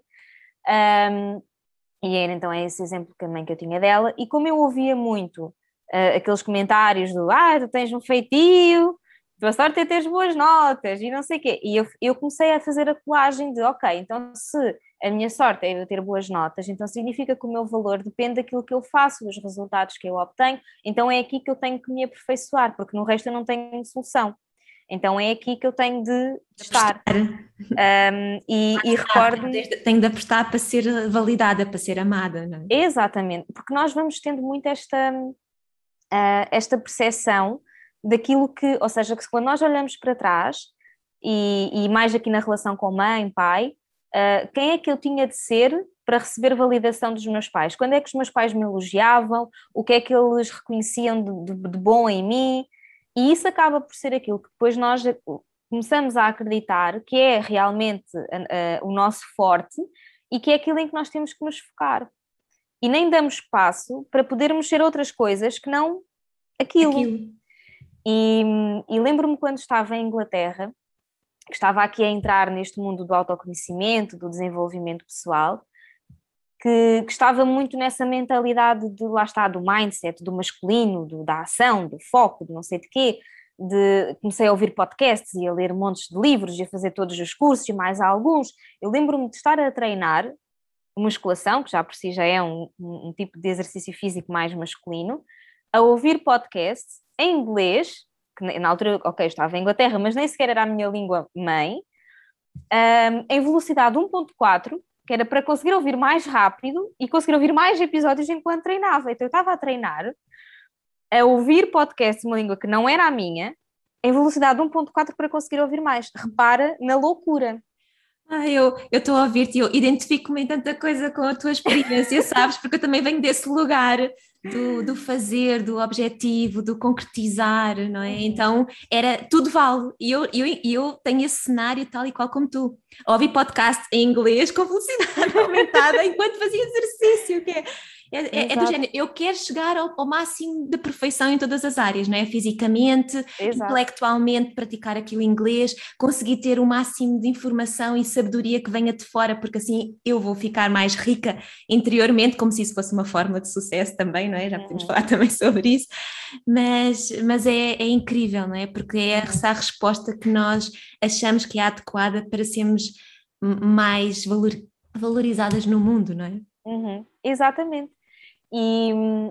Um, E era então é esse exemplo também que eu tinha dela, e como eu ouvia muito uh, aqueles comentários do ah, tu tens um feitio, tua sorte é teres boas notas e não sei o quê, e eu, eu comecei a fazer a colagem de ok, então se a minha sorte é eu ter boas notas, então significa que o meu valor depende daquilo que eu faço, dos resultados que eu obtenho, então é aqui que eu tenho que me aperfeiçoar, porque no resto eu não tenho solução. Então é aqui que eu tenho de, de estar. Um, e, e recordo-me... Tenho de apostar para ser validada, para ser amada, não é? Exatamente, porque nós vamos tendo muito esta, uh, esta percepção daquilo que, ou seja, que quando nós olhamos para trás, e, e mais aqui na relação com mãe, pai, uh, quem é que eu tinha de ser para receber validação dos meus pais? Quando é que os meus pais me elogiavam? O que é que eles reconheciam de, de, de bom em mim? E isso acaba por ser aquilo que depois nós começamos a acreditar que é realmente uh, uh, o nosso forte e que é aquilo em que nós temos que nos focar. E nem damos espaço para podermos ser outras coisas que não aquilo. aquilo. E, e lembro-me quando estava em Inglaterra, que estava aqui a entrar neste mundo do autoconhecimento, do desenvolvimento pessoal, que, que estava muito nessa mentalidade de, lá está, do mindset, do masculino, do, da ação, do foco, de não sei de quê. De, comecei a ouvir podcasts e a ler montes de livros e a fazer todos os cursos e mais alguns. Eu lembro-me de estar a treinar musculação, que já por si já é um, um, um tipo de exercício físico mais masculino, a ouvir podcasts em inglês, que na altura, ok, eu estava em Inglaterra, mas nem sequer era a minha língua mãe, um, em velocidade um ponto quatro, que era para conseguir ouvir mais rápido e conseguir ouvir mais episódios enquanto treinava. Então eu estava a treinar, a ouvir podcasts numa língua que não era a minha, em velocidade um ponto quatro para conseguir ouvir mais. Repara na loucura. Ah, eu estou a ouvir-te e eu identifico-me em tanta coisa com a tua experiência, sabes? Porque eu também venho desse lugar do, do fazer, do objetivo, do concretizar, não é? Então, era tudo vale. E eu, eu, eu tenho esse cenário tal e qual como tu. Ouvi podcast em inglês com velocidade aumentada enquanto fazia exercício, que é... É, é, é do género, eu quero chegar ao, ao máximo de perfeição em todas as áreas, não é? Fisicamente, Exato. Intelectualmente, praticar aquilo em inglês, conseguir ter o máximo de informação e sabedoria que venha de fora, porque assim eu vou ficar mais rica interiormente, como se isso fosse uma forma de sucesso também, não é? Já podemos uhum. falar também sobre isso, mas, mas é, é incrível, não é? Porque é essa a resposta que nós achamos que é adequada para sermos mais valor, valorizadas no mundo, não é? Uhum. Exatamente. E,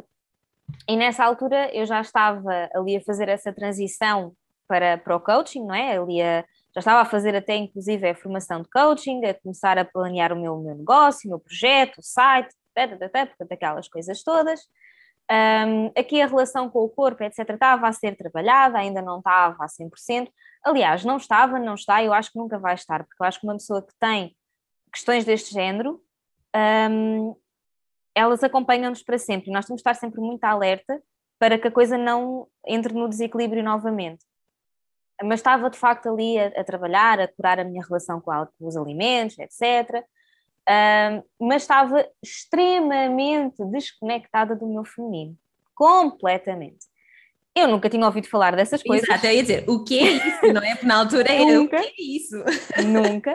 e nessa altura eu já estava ali a fazer essa transição para, para o coaching, não é? Ali a, já estava a fazer até inclusive a formação de coaching, a começar a planear o meu, o meu negócio, o meu projeto, o site, portanto, aquelas coisas todas. Um, aqui a relação com o corpo, etcétera, estava a ser trabalhada, ainda não estava a cem por cento. Aliás, não estava, não está, eu acho que nunca vai estar, porque eu acho que uma pessoa que tem questões deste género, um, elas acompanham-nos para sempre. Nós temos de estar sempre muito alerta para que a coisa não entre no desequilíbrio novamente. Mas estava de facto ali a, a trabalhar, a curar a minha relação com, a, com os alimentos, etcétera. Um, mas estava extremamente desconectada do meu feminino. Completamente. Eu nunca tinha ouvido falar dessas coisas. Exato, eu ia dizer, o que é isso, não é? Porque na altura era, o que é isso? Nunca.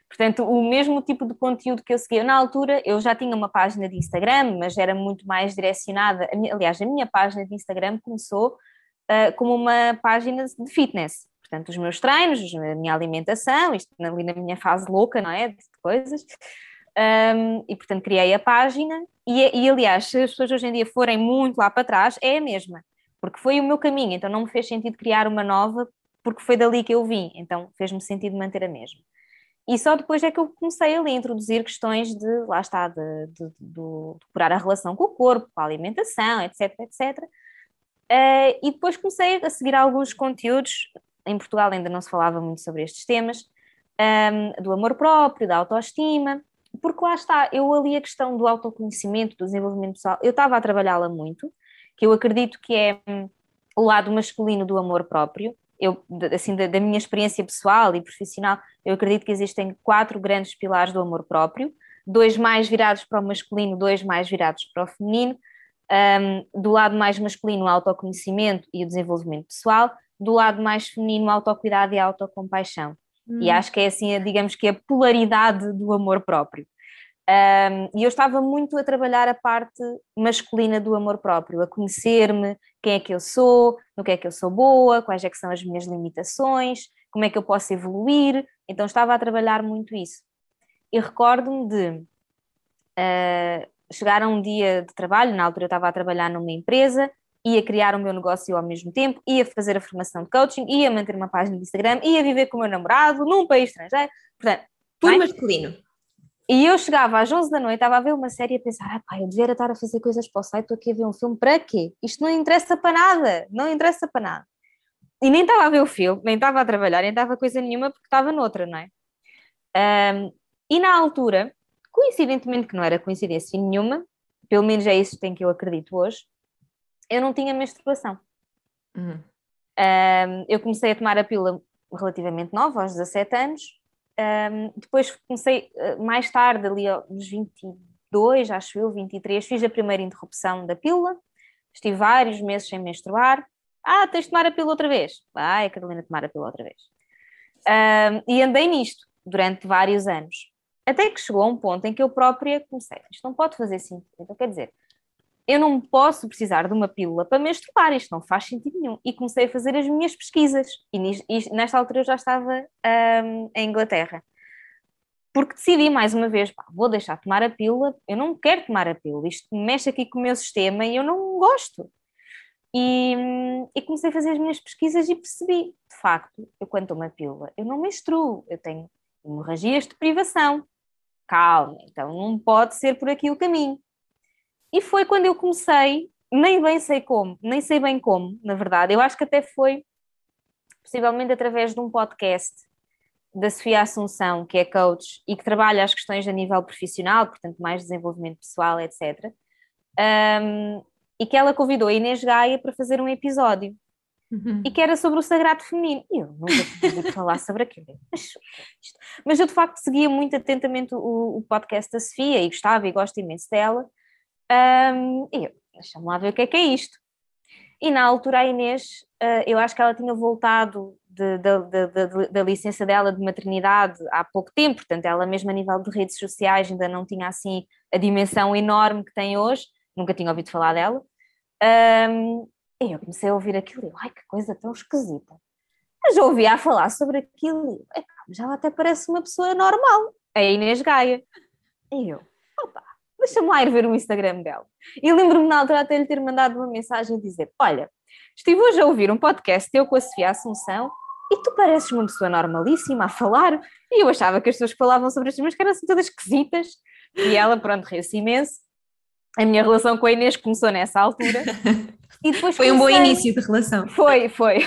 Portanto, o mesmo tipo de conteúdo que eu seguia na altura, eu já tinha uma página de Instagram, mas era muito mais direcionada. A minha, aliás, a minha página de Instagram começou uh, como uma página de fitness. Portanto, os meus treinos, a minha alimentação, isto ali na minha fase louca, não é? De coisas. Um, e, portanto, criei a página. E, e, aliás, se as pessoas hoje em dia forem muito lá para trás, é a mesma. Porque foi o meu caminho. Então, não me fez sentido criar uma nova, porque foi dali que eu vim. Então, fez-me sentido manter a mesma. E só depois é que eu comecei ali a introduzir questões de, lá está, de, de, de, de curar a relação com o corpo, com a alimentação, etc, etcétera. Uh, e depois comecei a seguir alguns conteúdos, em Portugal ainda não se falava muito sobre estes temas, um, do amor próprio, da autoestima, porque lá está, eu ali a questão do autoconhecimento, do desenvolvimento pessoal, eu estava a trabalhá-la muito, que eu acredito que é um, o lado masculino do amor próprio. Eu, assim, da, da minha experiência pessoal e profissional, eu acredito que existem quatro grandes pilares do amor próprio, dois mais virados para o masculino, dois mais virados para o feminino. Um, do lado mais masculino, o autoconhecimento e o desenvolvimento pessoal, do lado mais feminino, o autocuidado e a autocompaixão. Hum. E acho que é assim, digamos que a polaridade do amor próprio. Um, e eu estava muito a trabalhar a parte masculina do amor próprio, a conhecer-me, quem é que eu sou, no que é que eu sou boa, quais é que são as minhas limitações, como é que eu posso evoluir. Então estava a trabalhar muito isso. E recordo-me de uh, chegar a um dia de trabalho, na altura eu estava a trabalhar numa empresa, ia criar o meu negócio ao mesmo tempo, ia fazer a formação de coaching, ia manter uma página de Instagram, ia viver com o meu namorado num país estrangeiro. Portanto, tudo masculino. E eu chegava às onze da noite, estava a ver uma série e a pensar, ah pá, eu devia estar a fazer coisas para o site, estou aqui a ver um filme, para quê? Isto não interessa para nada, não interessa para nada. E nem estava a ver o filme, nem estava a trabalhar, nem estava a coisa nenhuma, porque estava noutra, não é? Um, e na altura, coincidentemente, que não era coincidência nenhuma, pelo menos é isso em que eu acredito hoje, eu não tinha menstruação. Uhum. Um, eu comecei a tomar a pílula relativamente nova, aos dezassete anos. Um, depois comecei uh, mais tarde, ali aos vinte e dois, acho eu, vinte e três, fiz a primeira interrupção da pílula, estive vários meses sem menstruar. Ah, tens de tomar a pílula outra vez. Vai, Carolina, tomar a pílula outra vez. Um, e andei nisto durante vários anos, até que chegou a um ponto em que eu própria comecei, isto não pode fazer sentido, então quer dizer, eu não posso precisar de uma pílula para menstruar, isto não faz sentido nenhum. E comecei a fazer as minhas pesquisas. E, e nesta altura eu já estava um, em Inglaterra. Porque decidi mais uma vez, pá, vou deixar de tomar a pílula, eu não quero tomar a pílula, isto mexe aqui com o meu sistema e eu não gosto. E, e comecei a fazer as minhas pesquisas e percebi, de facto, eu quando tomo a pílula, eu não menstruo, eu tenho hemorragias de privação. Calma, então não pode ser por aqui o caminho. E foi quando eu comecei, nem bem sei como, nem sei bem como, na verdade. Eu acho que até foi, possivelmente através de um podcast da Sofia Assunção, que é coach e que trabalha as questões a nível profissional, portanto mais desenvolvimento pessoal, etcétera. Um, e que ela convidou a Inês Gaia para fazer um episódio. Uhum. E que era sobre o sagrado feminino. E eu nunca tinha ouvido falar sobre aquilo. Mas, mas eu, de facto, seguia muito atentamente o, o podcast da Sofia e gostava e gosto imenso dela. Um, e eu, deixa-me lá ver o que é que é isto. E na altura a Inês, uh, eu acho que ela tinha voltado de, de, de, de, da licença dela de maternidade há pouco tempo, portanto ela mesmo a nível de redes sociais ainda não tinha assim a dimensão enorme que tem hoje, nunca tinha ouvido falar dela. Um, e eu comecei a ouvir aquilo e ai, que coisa tão esquisita. Mas eu ouvia a falar sobre aquilo e já ela até parece uma pessoa normal, a Inês Gaia. E eu, opa, deixa-me lá ir ver o Instagram dela. E lembro-me na altura até lhe ter mandado uma mensagem a dizer, olha, estive hoje a ouvir um podcast teu com a Sofia Assunção e tu pareces uma pessoa normalíssima a falar. E eu achava que as pessoas que falavam sobre as temas que eram assim todas esquisitas. E ela, pronto, riu-se imenso. A minha relação com a Inês começou nessa altura. E depois foi comecei... um bom início de relação. Foi, foi.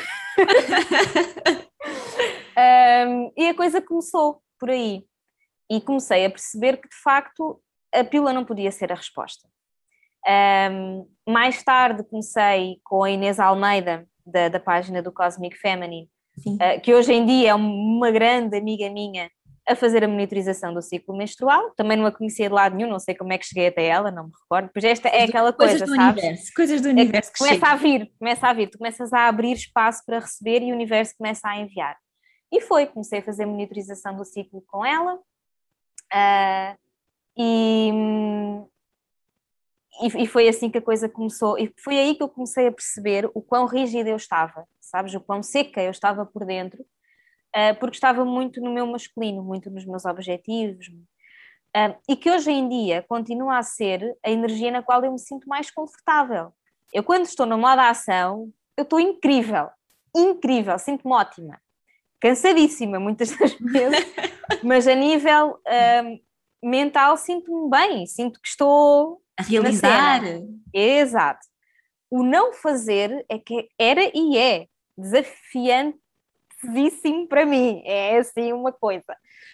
um, e a coisa começou por aí. E comecei a perceber que, de facto, a pílula não podia ser a resposta. Um, mais tarde comecei com a Inês Almeida, da, da página do Cosmic Feminine, uh, que hoje em dia é uma grande amiga minha, a fazer a monitorização do ciclo menstrual. Também não a conhecia de lado nenhum, não sei como é que cheguei até ela, não me recordo. Pois esta é aquela coisa, coisas do sabes? Universo, coisas do universo é, que começa chega. a vir, começa a vir, tu começas a abrir espaço para receber e o universo começa a enviar. E foi, comecei a fazer a monitorização do ciclo com ela. Uh, e, e, e foi assim que a coisa começou, e foi aí que eu comecei a perceber o quão rígida eu estava, sabes, o quão seca eu estava por dentro, uh, porque estava muito no meu masculino, muito nos meus objetivos, uh, e que hoje em dia continua a ser a energia na qual eu me sinto mais confortável. Eu, quando estou no modo ação, eu estou incrível, incrível, sinto-me ótima, cansadíssima muitas das vezes, mas a nível uh, mental sinto-me bem, sinto que estou A na realizar. cena. Exato. O não fazer é que era e é desafiantíssimo para mim, é assim uma coisa.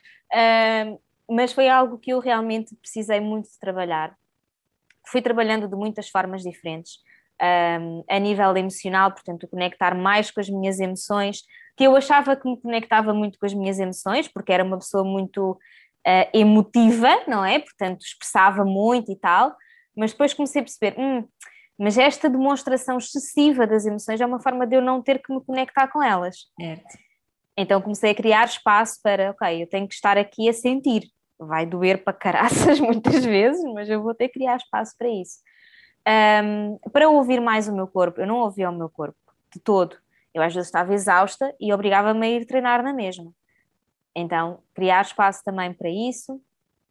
Uh, mas foi algo que eu realmente precisei muito de trabalhar. Fui trabalhando de muitas formas diferentes. Um, a nível emocional, portanto, conectar mais com as minhas emoções, que eu achava que me conectava muito com as minhas emoções, porque era uma pessoa muito uh, emotiva, não é? Portanto, expressava muito e tal, mas depois comecei a perceber, hum, mas esta demonstração excessiva das emoções é uma forma de eu não ter que me conectar com elas. Certo. Então comecei a criar espaço para, ok, eu tenho que estar aqui a sentir. Vai doer para caraças muitas vezes, mas eu vou ter que criar espaço para isso. Um, para ouvir mais o meu corpo, eu não ouvia o meu corpo de todo. Eu às vezes estava exausta e obrigava-me a ir treinar na mesma. Então, criar espaço também para isso. Uh,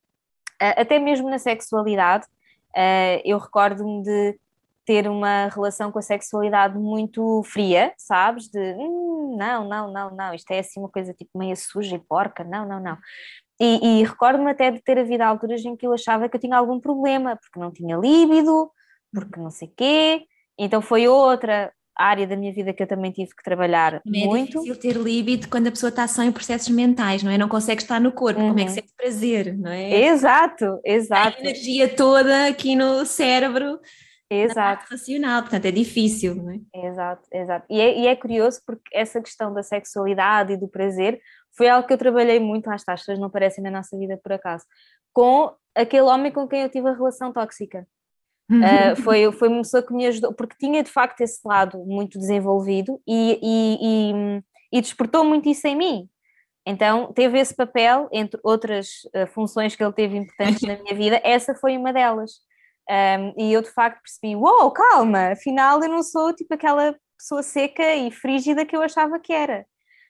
até mesmo na sexualidade, uh, eu recordo-me de ter uma relação com a sexualidade muito fria, sabes? De, hum, não, não, não, não, isto é assim uma coisa tipo meio suja e porca, não, não, não. E, e recordo-me até de ter havido alturas em que eu achava que eu tinha algum problema, porque não tinha líbido, porque não sei quê. Então foi outra área da minha vida que eu também tive que trabalhar Também é muito. difícil ter libido quando a pessoa está só em processos mentais, não é? Não consegue estar no corpo, como é que Uhum. sente prazer, não é? Exato, A exato, energia toda aqui no cérebro, na exato, parte racional, portanto é difícil, não é? exato, exato. E é, e é curioso porque essa questão da sexualidade e do prazer foi algo que eu trabalhei muito, lá está, as pessoas não aparecem na nossa vida por acaso, com aquele homem com quem eu tive a relação tóxica. Uh, foi, foi uma pessoa que me ajudou, porque tinha de facto esse lado muito desenvolvido e, e, e, e despertou muito isso em mim. Então teve esse papel, entre outras uh, funções que ele teve importantes na minha vida, essa foi uma delas. Um, e eu de facto percebi, uou, wow, calma, afinal eu não sou tipo aquela pessoa seca e frígida que eu achava que era.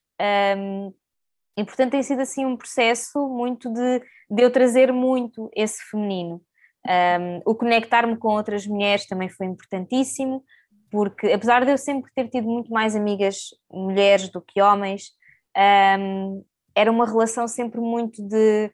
Um, e portanto tem sido assim um processo muito de, de eu trazer muito esse feminino. Um, o conectar-me com outras mulheres também foi importantíssimo, porque apesar de eu sempre ter tido muito mais amigas mulheres do que homens, um, era uma relação sempre muito de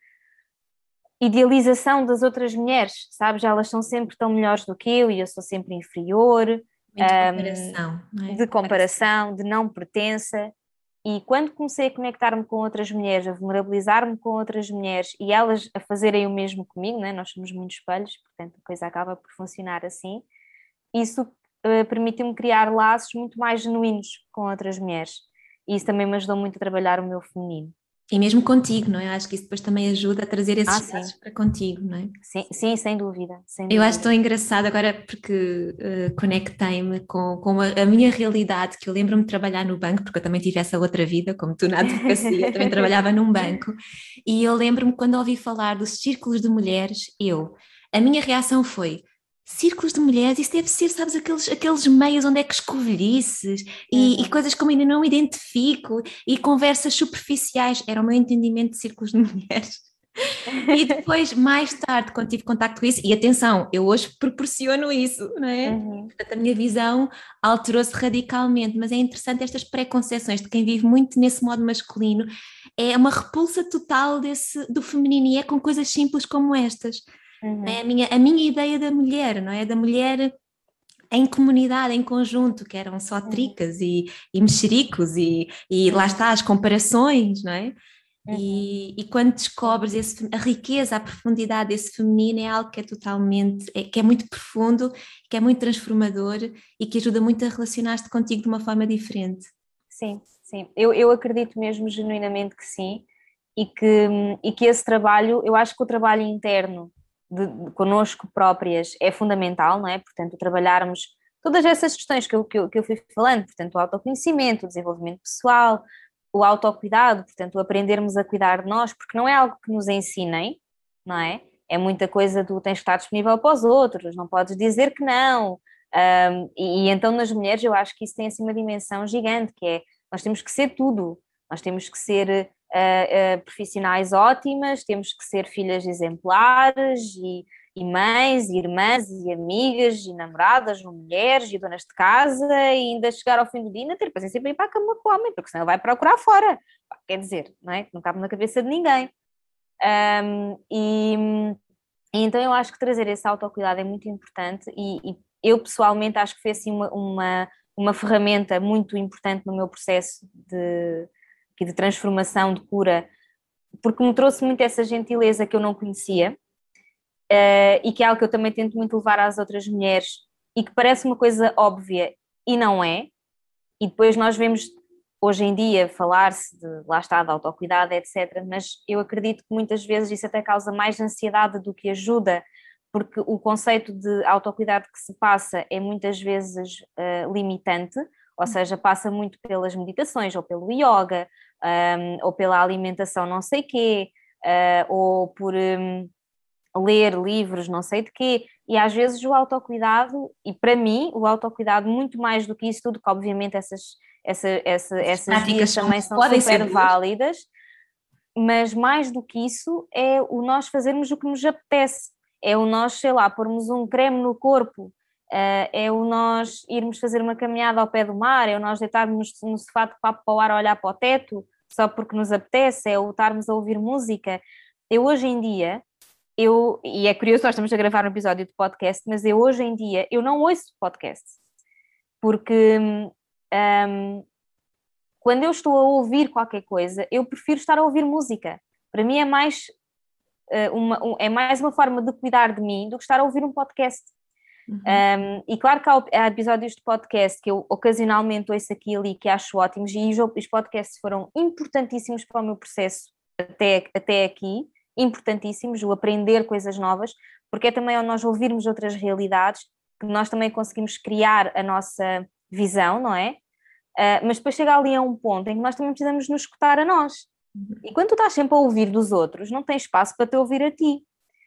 idealização das outras mulheres, sabes? Elas são sempre tão melhores do que eu e eu sou sempre inferior, Muito um, comparação, não é? de Comparação. comparação, de não pertença. E quando comecei a conectar-me com outras mulheres, a vulnerabilizar-me com outras mulheres e elas a fazerem o mesmo comigo, né? Nós somos muitos espelhos, portanto a coisa acaba por funcionar assim, isso uh, permitiu-me criar laços muito mais genuínos com outras mulheres. E isso também me ajudou muito a trabalhar o meu feminino. E mesmo contigo, não é? Acho que isso depois também ajuda a trazer Ah, esses laços sim, para contigo, não é? sim, sim, sem dúvida, sem Eu acho dúvida. tão engraçado agora porque uh, conectei-me com, com a, a minha realidade, que eu lembro-me de trabalhar no banco, porque eu também tive essa outra vida, como tu na advocacia, eu também trabalhava num banco, e eu lembro-me quando ouvi falar dos círculos de mulheres, eu, a minha reação foi, círculos de mulheres, isso deve ser, sabes, aqueles, aqueles meios onde é que escovilhices e, e Uhum. coisas como ainda não me identifico, e conversas superficiais, era o meu entendimento de círculos de mulheres. E depois, mais tarde, quando tive contacto com isso, e atenção, eu hoje proporciono isso, não é? Uhum. Portanto, a minha visão alterou-se radicalmente, mas é interessante estas preconceções de quem vive muito nesse modo masculino, é uma repulsa total desse, do feminino, e é com coisas simples como estas. Não é? Uhum. A minha, a minha ideia da mulher, não é? Da mulher em comunidade, em conjunto, que eram só Uhum. tricas e, e mexericos e, e lá Uhum. está as comparações, não é? Uhum. E, e quando descobres esse, a riqueza, a profundidade desse feminino é algo que é totalmente, é, que é muito profundo, que é muito transformador e que ajuda muito a relacionar-te contigo de uma forma diferente. Sim, sim. Eu, eu acredito mesmo genuinamente que sim, e que, e que esse trabalho, eu acho que o trabalho interno de, de connosco próprias é fundamental, não é? Portanto, trabalharmos todas essas questões que eu, que eu, que eu fui falando, portanto, o autoconhecimento, o desenvolvimento pessoal, o autocuidado, portanto, o aprendermos a cuidar de nós, porque não é algo que nos ensinem, não é? É muita coisa do tens de estar disponível para os outros, não podes dizer que não. Um, e, e então nas mulheres eu acho que isso tem assim uma dimensão gigante, que é, nós temos que ser tudo, nós temos que ser uh, uh, profissionais ótimas, temos que ser filhas exemplares e, e mães, e irmãs, e amigas, e namoradas, ou mulheres, e donas de casa, e ainda chegar ao fim do dia e ainda ter paciência para ir para a cama com o homem, porque senão ele vai procurar fora. Quer dizer, não é? Não cabe na cabeça de ninguém. Um, e, e então eu acho que trazer esse autocuidado é muito importante e, e eu pessoalmente acho que foi assim uma, uma, uma ferramenta muito importante no meu processo de, de transformação, de cura, porque me trouxe muito essa gentileza que eu não conhecia uh, e que é algo que eu também tento muito levar às outras mulheres e que parece uma coisa óbvia e não é, e depois nós vemos hoje em dia falar-se de, lá está, de autocuidado, etcétera, mas eu acredito que muitas vezes isso até causa mais ansiedade do que ajuda, porque o conceito de autocuidado que se passa é muitas vezes uh, limitante, ou seja, passa muito pelas meditações, ou pelo yoga, um, ou pela alimentação não sei quê, uh, ou por um, ler livros não sei de quê, e às vezes o autocuidado, e para mim o autocuidado muito mais do que isso tudo, que obviamente essas, essa, essa, essas dicas também são super válidas, mas mais do que isso é o nós fazermos o que nos apetece, é o nós, sei lá, pormos um creme no corpo, é o nós irmos fazer uma caminhada ao pé do mar, é o nós deitarmos no sofá de papo para o ar a olhar para o teto, só porque nos apetece, é o estarmos a ouvir música. Eu hoje em dia, eu, e é curioso, nós estamos a gravar um episódio de podcast, mas eu hoje em dia, eu não ouço podcast, porque um, quando eu estou a ouvir qualquer coisa, eu prefiro estar a ouvir música. Para mim é mais, uh, uma, um, é mais uma forma de cuidar de mim do que estar a ouvir um podcast. Uhum. Um, e claro que há, há episódios de podcast que eu ocasionalmente ouço aqui e ali que acho ótimos, e os podcasts foram importantíssimos para o meu processo até, até aqui, importantíssimos, o aprender coisas novas, porque é também ao nós ouvirmos outras realidades que nós também conseguimos criar a nossa visão, não é? Uh, mas depois chega ali a um ponto em que nós também precisamos nos escutar a nós. Uhum. E quando tu estás sempre a ouvir dos outros, não tens espaço para te ouvir a ti.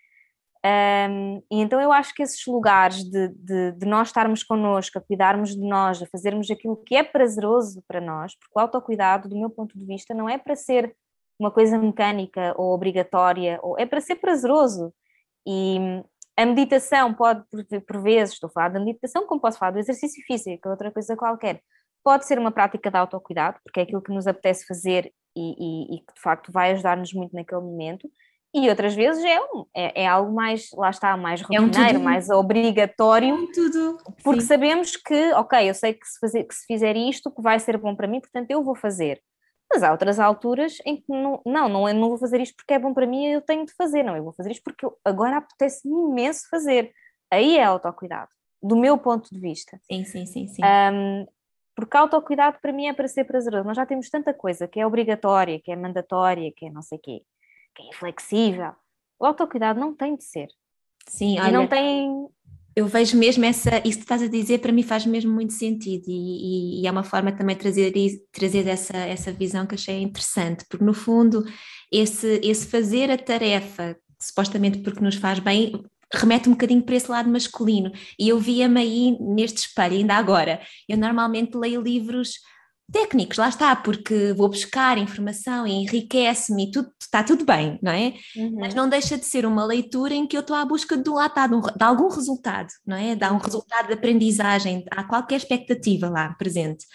Um, e então eu acho que esses lugares de, de, de nós estarmos connosco, a cuidarmos de nós, a fazermos aquilo que é prazeroso para nós, porque o autocuidado, do meu ponto de vista, não é para ser uma coisa mecânica ou obrigatória, ou é para ser prazeroso. E a meditação pode, por, por vezes, estou a falar da meditação como posso falar do exercício físico, ou outra coisa qualquer, pode ser uma prática de autocuidado, porque é aquilo que nos apetece fazer e, e, e que de facto vai ajudar-nos muito naquele momento. E outras vezes é, é, é algo mais, lá está, mais rotineiro, é um mais obrigatório, é um tudo. Porque Sim. Sabemos que, ok, eu sei que se, fazer, que se fizer isto, que vai ser bom para mim, portanto eu vou fazer. Mas há outras alturas em que não, não, não, eu não vou fazer isto porque é bom para mim e eu tenho de fazer, não, eu vou fazer isto porque eu, agora apetece-me imenso fazer. Aí é autocuidado, do meu ponto de vista. Sim, sim, sim, sim. Um, porque autocuidado para mim é para ser prazeroso. Nós já temos tanta coisa que é obrigatória, que é mandatória, que é não sei o quê, que é inflexível. O autocuidado não tem de ser. Sim, e olha, não tem... eu vejo mesmo essa, isso que estás a dizer para mim faz mesmo muito sentido e, e, e é uma forma também de trazer, trazer essa, essa visão que achei interessante, porque no fundo esse, esse fazer a tarefa, supostamente porque nos faz bem, remete um bocadinho para esse lado masculino, e eu via-me aí neste espelho, ainda agora, eu normalmente leio livros técnicos, lá está, porque vou buscar informação e enriquece-me e tudo, está tudo bem, não é? Uhum. Mas não deixa de ser uma leitura em que eu estou à busca de, lá está, de, um, de algum resultado, não é? De um resultado de aprendizagem, há qualquer expectativa lá presente.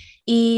E,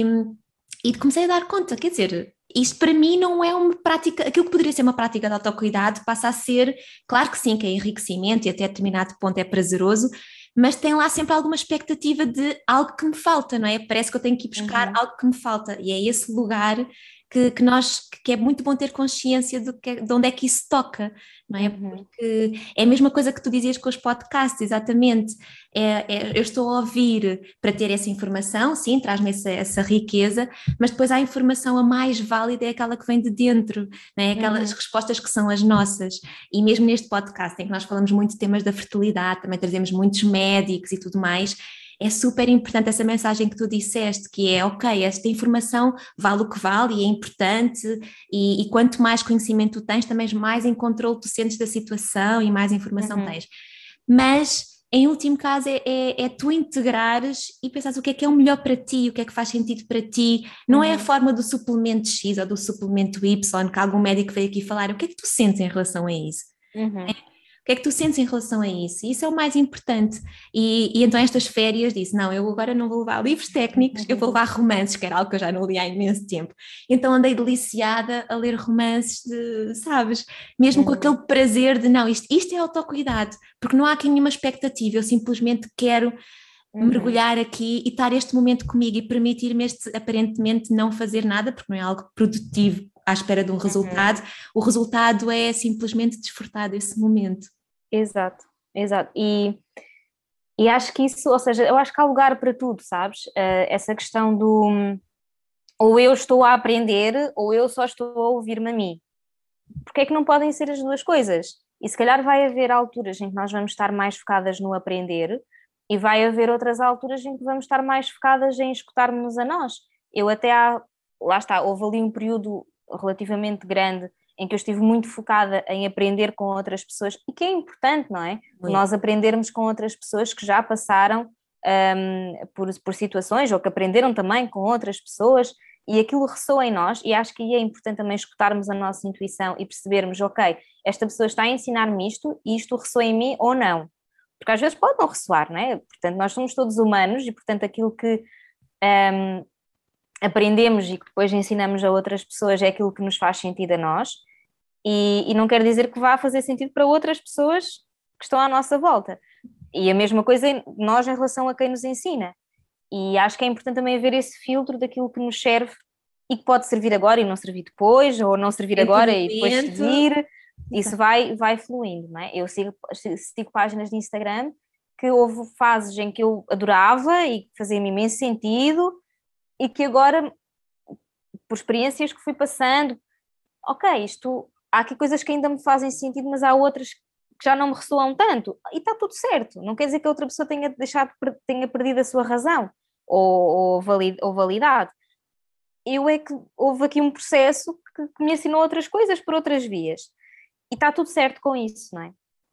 e comecei a dar conta, quer dizer, isto para mim não é uma prática, aquilo que poderia ser uma prática de autocuidado passa a ser, claro que sim, que é enriquecimento e até determinado ponto é prazeroso, mas tem lá sempre alguma expectativa de algo que me falta, não é? Parece que eu tenho que ir buscar uhum. algo que me falta, e é esse lugar que, que, nós, que é muito bom ter consciência de, que, de onde é que isso toca, não é? Uhum. Porque é a mesma coisa que tu dizias com os podcasts, exatamente, é, é, eu estou a ouvir para ter essa informação, sim, traz-me essa, essa riqueza, mas depois a informação a mais válida é aquela que vem de dentro, não é? Aquelas uhum. respostas que são as nossas, e mesmo neste podcast em que nós falamos muito de temas da fertilidade, também trazemos muitos médicos e tudo mais, é super importante essa mensagem que tu disseste, que é, ok, esta informação vale o que vale e é importante, e, e quanto mais conhecimento tu tens, também mais em controle tu sentes da situação e mais informação Uhum. tens. Mas, em último caso, é, é, é tu integrares e pensares o que é que é o melhor para ti, o que é que faz sentido para ti. Não Uhum. é a forma do suplemento X ou do suplemento Y, que algum médico veio aqui falar. O que é que tu sentes em relação a isso? Uhum. O que é que tu sentes em relação a isso? Isso é o mais importante. E, e então estas férias disse, não, eu agora não vou levar livros técnicos, eu vou levar romances, que era algo que eu já não li há imenso tempo. Então andei deliciada a ler romances de, sabes, mesmo com Uhum. aquele prazer de, não, isto, isto é autocuidado, porque não há aqui nenhuma expectativa, eu simplesmente quero Uhum. mergulhar aqui e estar este momento comigo e permitir-me este, aparentemente, não fazer nada, porque não é algo produtivo à espera de um resultado, Uhum. o resultado é simplesmente desfrutar desse momento. Exato, exato. E, e acho que isso, ou seja, eu acho que há lugar para tudo, sabes? Uh, essa questão do ou eu estou a aprender ou eu só estou a ouvir-me a mim. Porque é que não podem ser as duas coisas? E se calhar vai haver alturas em que nós vamos estar mais focadas no aprender e vai haver outras alturas em que vamos estar mais focadas em escutar-nos a nós. Eu até há, lá está, houve ali um período relativamente grande em que eu estive muito focada em aprender com outras pessoas, e que é importante, não é? Muito. Nós aprendermos com outras pessoas que já passaram um, por, por situações, ou que aprenderam também com outras pessoas, e aquilo ressoa em nós, e acho que é importante também escutarmos a nossa intuição e percebermos, ok, esta pessoa está a ensinar-me isto, e isto ressoa em mim ou não. Porque às vezes pode não ressoar, não é? Portanto, nós somos todos humanos, e portanto aquilo que um, aprendemos e que depois ensinamos a outras pessoas é aquilo que nos faz sentido a nós, e, e não quer dizer que vá fazer sentido para outras pessoas que estão à nossa volta. E a mesma coisa nós em relação a quem nos ensina. E acho que é importante também haver esse filtro daquilo que nos serve e que pode servir agora e não servir depois, ou não servir agora e depois servir. Isso vai, vai fluindo, não é? Eu sigo, sigo páginas de Instagram que houve fases em que eu adorava e que fazia-me imenso sentido, e que agora, por experiências que fui passando, ok, isto, há aqui coisas que ainda me fazem sentido, mas há outras que já não me ressoam tanto, e está tudo certo, não quer dizer que a outra pessoa tenha deixado, tenha perdido a sua razão ou, ou, valid, ou validade. Eu é que houve aqui um processo que, que me ensinou outras coisas por outras vias, e está tudo certo com isso, não é?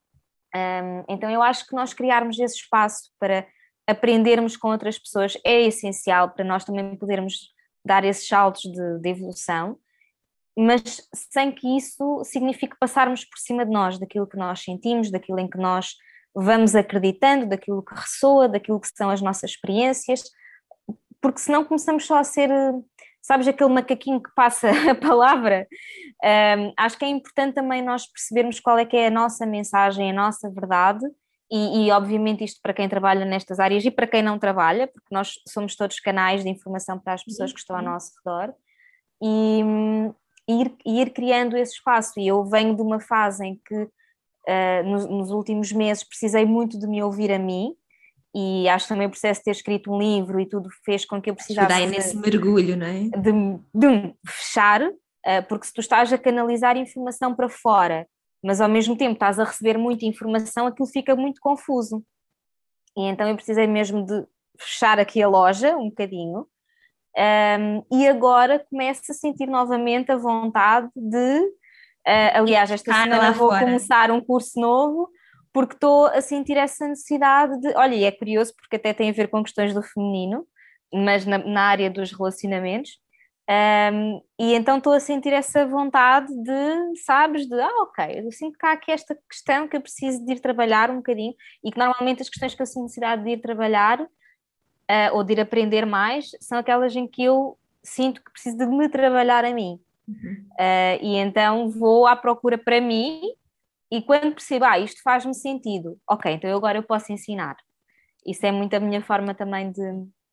Um, então eu acho que nós criarmos esse espaço para aprendermos com outras pessoas é essencial para nós também podermos dar esses saltos de, de evolução, mas sem que isso signifique passarmos por cima de nós, daquilo que nós sentimos, daquilo em que nós vamos acreditando, daquilo que ressoa, daquilo que são as nossas experiências, porque senão começamos só a ser, sabes, aquele macaquinho que passa a palavra. Um, acho que é importante também nós percebermos qual é que é a nossa mensagem, a nossa verdade, e, e obviamente isto para quem trabalha nestas áreas e para quem não trabalha, porque nós somos todos canais de informação para as pessoas que estão ao nosso redor, e Ir, ir criando esse espaço. E eu venho de uma fase em que uh, nos, nos últimos meses precisei muito de me ouvir a mim, e acho que também o processo de ter escrito um livro e tudo fez com que eu precisasse de, nesse mergulho, não é? de, de me fechar, uh, porque se tu estás a canalizar informação para fora, mas ao mesmo tempo estás a receber muita informação, aquilo fica muito confuso, e então eu precisei mesmo de fechar aqui a loja um bocadinho. Um, e agora começo a sentir novamente a vontade de, uh, aliás, esta semana vou fora. começar um curso novo, porque estou a sentir essa necessidade de, olha, e é curioso porque até tem a ver com questões do feminino, mas na, na área dos relacionamentos, um, e então estou a sentir essa vontade de, sabes, de, ah, ok, eu sinto que há aqui esta questão que eu preciso de ir trabalhar um bocadinho, e que normalmente as questões que eu sinto necessidade de ir trabalhar Uh, ou de ir aprender mais, são aquelas em que eu sinto que preciso de me trabalhar a mim. Uhum. Uh, e então vou à procura para mim, e quando percebo, ah, isto faz-me sentido, ok, então eu agora eu posso ensinar. Isso é muito a minha forma também de,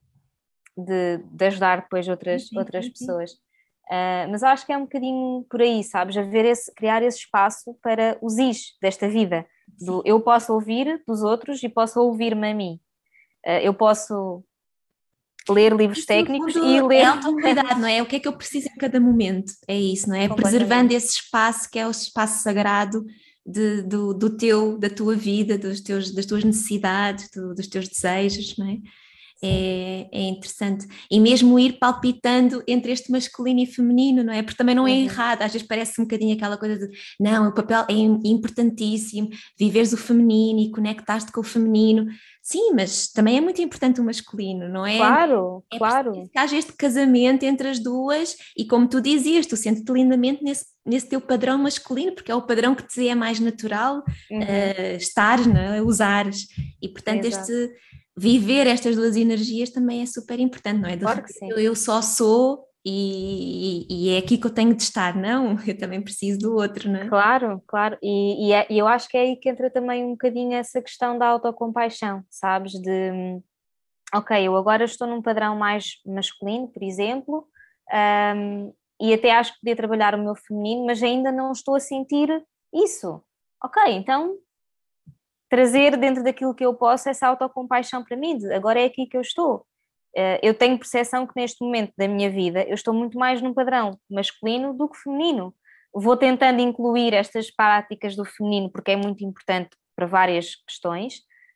de, de ajudar depois outras, sim, outras sim, pessoas. Uh, mas eu acho que é um bocadinho por aí, sabes? Haver esse, criar esse espaço para os is desta vida. Do, eu posso ouvir dos outros e posso ouvir-me a mim. Eu posso ler livros isso, técnicos e ler... É autocuidado, não é? O que é que eu preciso em cada momento, é isso, não é? Preservando esse espaço que é o espaço sagrado de, do, do teu, da tua vida, dos teus, das tuas necessidades, do, dos teus desejos, não é? É, é interessante. E mesmo ir palpitando entre este masculino e feminino, não é? Porque também não é Uhum. errado, às vezes parece um bocadinho aquela coisa de não, o papel é importantíssimo, viveres o feminino e conectar-te com o feminino. Sim, mas também é muito importante o masculino, não é? Claro, É claro. preciso que haja este casamento entre as duas e como tu dizias, tu sentes-te lindamente nesse, nesse teu padrão masculino, porque é o padrão que te é mais natural Uhum. uh, estar, não é? Usares. E portanto Exato. este viver estas duas energias também é super importante, não é? De Claro que repente sim. eu só sou e, e, e é aqui que eu tenho de estar, não, eu também preciso do outro, não é? Claro, claro, e, e, é- e eu acho que é aí que entra também um bocadinho essa questão da autocompaixão, sabes? De, hum, ok, eu agora estou num padrão mais masculino, por exemplo, hum, e até acho que podia trabalhar o meu feminino, mas ainda não estou a sentir isso. Ok, então trazer dentro daquilo que eu posso essa autocompaixão para mim, de agora é aqui que eu estou. Eh, Eu tenho percepção que neste momento da minha vida eu estou muito mais num padrão masculino do que feminino. Vou tentando incluir estas práticas do feminino porque é muito importante para várias questões,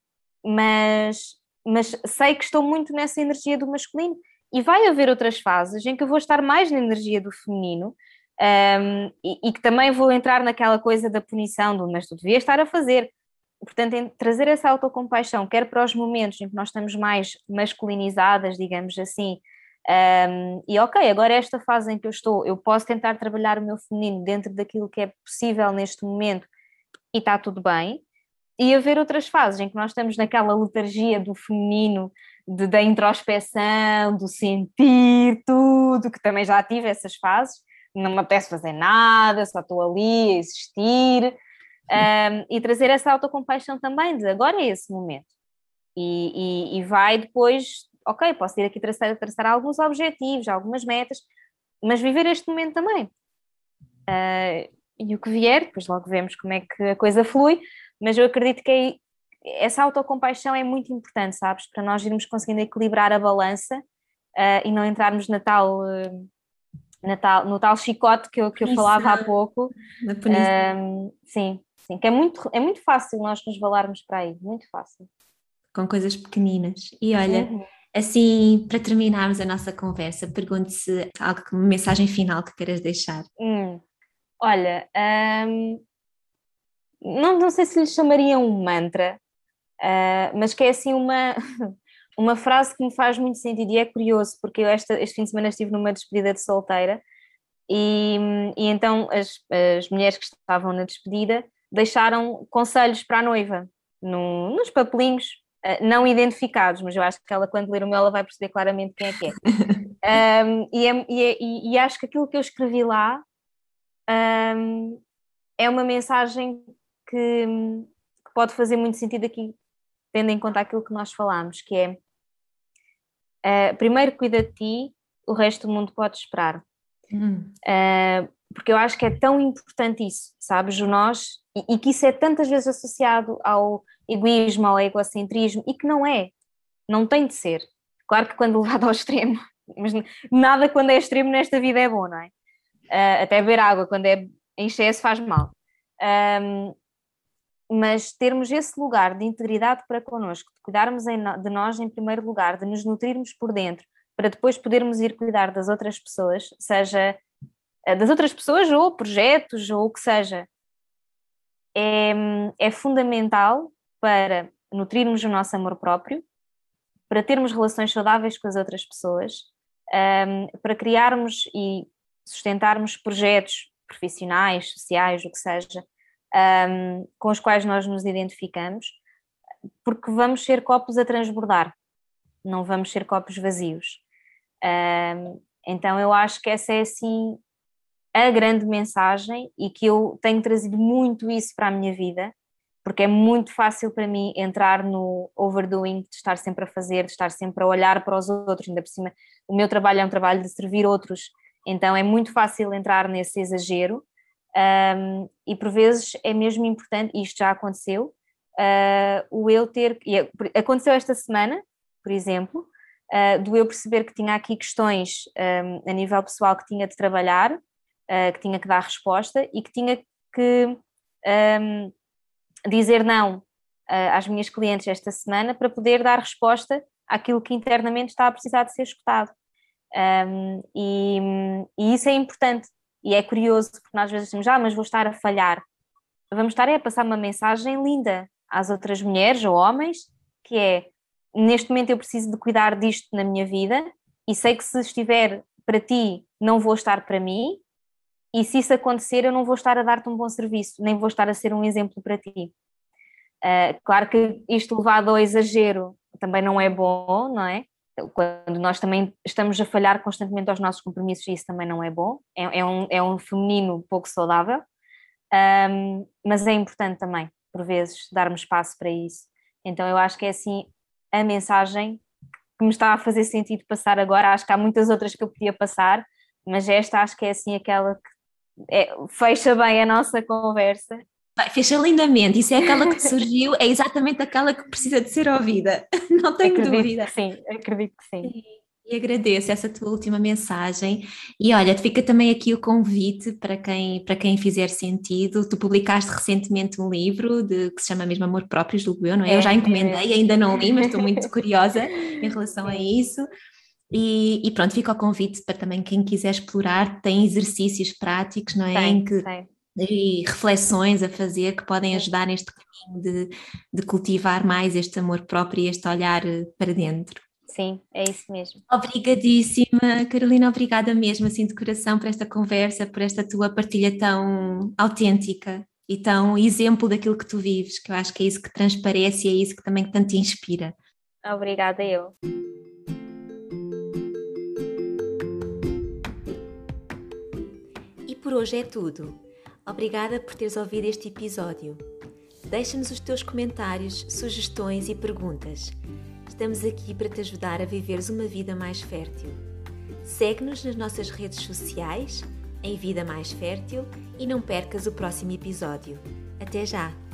mas, mas sei que estou muito nessa energia do masculino e vai haver outras fases em que eu vou estar mais na energia do feminino, um, e, e que também vou entrar naquela coisa da punição do mas tu devias estar a fazer. Portanto, em trazer essa autocompaixão, quer para os momentos em que nós estamos mais masculinizadas, digamos assim, um, e ok, agora esta fase em que eu estou, eu posso tentar trabalhar o meu feminino dentro daquilo que é possível neste momento e está tudo bem, e haver outras fases em que nós estamos naquela letargia do feminino, de, da introspeção, do sentir tudo, que também já tive essas fases, não me apetece fazer nada, só estou ali a existir, um, e trazer essa autocompaixão também, de agora é esse momento. E, e, e vai depois, ok, posso ir aqui traçar, traçar alguns objetivos, algumas metas, mas viver este momento também. Uh, e o que vier, depois logo vemos como é que a coisa flui, mas eu acredito que é, essa autocompaixão é muito importante, sabes? Para nós irmos conseguindo equilibrar a balança, uh, e não entrarmos na tal, uh, na tal, no tal chicote que eu, que eu falava há Punição, pouco. na punição. Um, sim, sim, que é muito, é muito fácil nós nos valarmos para aí, muito fácil. Com coisas pequeninas. E olha, Uhum. assim, para terminarmos a nossa conversa, pergunto se há alguma mensagem final que queiras deixar. Hum. Olha, um, não, não sei se lhe chamaria um mantra, uh, mas que é assim uma, uma frase que me faz muito sentido e é curioso, porque eu esta, este fim de semana estive numa despedida de solteira e, e então as, as mulheres que estavam na despedida deixaram conselhos para a noiva, num, nos papelinhos, uh, não identificados, mas eu acho que ela, quando ler o meu, ela vai perceber claramente quem é que é. Um, e, é, e, é e, e acho que aquilo que eu escrevi lá, um, é uma mensagem que, que pode fazer muito sentido aqui, tendo em conta aquilo que nós falámos, que é uh, primeiro cuida de ti, o resto do mundo pode esperar. Hum. Uh, porque eu acho que é tão importante isso, sabes, o nós, e, e que isso é tantas vezes associado ao egoísmo, ao egocentrismo, e que não é, não tem de ser. Claro que quando levado ao extremo, mas nada quando é extremo nesta vida é bom, não é? Uh, até beber água quando é em excesso faz mal. Um, mas termos esse lugar de integridade para connosco, de cuidarmos de nós em primeiro lugar, de nos nutrirmos por dentro, para depois podermos ir cuidar das outras pessoas, seja das outras pessoas ou projetos ou o que seja, é, é fundamental para nutrirmos o nosso amor próprio, para termos relações saudáveis com as outras pessoas, um, para criarmos e sustentarmos projetos profissionais, sociais, o que seja, um, com os quais nós nos identificamos, porque vamos ser copos a transbordar, não vamos ser copos vazios. Um, então eu acho que essa é assim a grande mensagem e que eu tenho trazido muito isso para a minha vida, porque é muito fácil para mim entrar no overdoing, de estar sempre a fazer, de estar sempre a olhar para os outros, ainda por cima o meu trabalho é um trabalho de servir outros, então é muito fácil entrar nesse exagero, um, e por vezes é mesmo importante, e isto já aconteceu, uh, o eu ter, e aconteceu esta semana, por exemplo, uh, do eu perceber que tinha aqui questões um, a nível pessoal que tinha de trabalhar, uh, que tinha que dar resposta e que tinha que um, dizer não uh, às minhas clientes esta semana para poder dar resposta àquilo que internamente está a precisar de ser escutado. Um, e, e isso é importante, e é curioso, porque nós às vezes dizemos, ah, mas vou estar a falhar. Vamos estar a passar uma mensagem linda às outras mulheres ou homens, que é, neste momento eu preciso de cuidar disto na minha vida, e sei que se estiver para ti, não vou estar para mim, e se isso acontecer, eu não vou estar a dar-te um bom serviço, nem vou estar a ser um exemplo para ti. Uh, claro que isto levado ao exagero também não é bom, não é? Quando nós também estamos a falhar constantemente aos nossos compromissos, isso também não é bom, é, é, um, é um feminino pouco saudável, um, mas é importante também, por vezes, darmos espaço para isso. Então eu acho que é assim a mensagem que me está a fazer sentido passar agora. Acho que há muitas outras que eu podia passar, mas esta acho que é assim aquela que é, fecha bem a nossa conversa. Vai, fecha lindamente, isso é aquela que te surgiu, é exatamente aquela que precisa de ser ouvida, não tenho acredito dúvida. Que sim, acredito que sim. sim. E agradeço essa tua última mensagem. E olha, fica também aqui o convite para quem, para quem fizer sentido. Tu publicaste recentemente um livro de, que se chama mesmo Amor Próprio, julgo eu, não é? é Eu já encomendei, é ainda não li, mas estou muito curiosa em relação sim. a isso. E, e pronto, fica o convite para também quem quiser explorar, tem exercícios práticos, não é? Tem, em que, tem. E reflexões a fazer que podem ajudar neste caminho de, de cultivar mais este amor próprio e este olhar para dentro. Sim, é isso mesmo. Obrigadíssima, Carolina, obrigada mesmo, assim, de coração, por esta conversa, por esta tua partilha tão autêntica e tão exemplo daquilo que tu vives, que eu acho que é isso que transparece e é isso que também tanto te inspira. Obrigada eu. E por hoje é tudo. Obrigada por teres ouvido este episódio. Deixa-nos os teus comentários, sugestões e perguntas. Estamos aqui para te ajudar a viveres uma vida mais fértil. Segue-nos nas nossas redes sociais, em Vida Mais Fértil, e não percas o próximo episódio. Até já!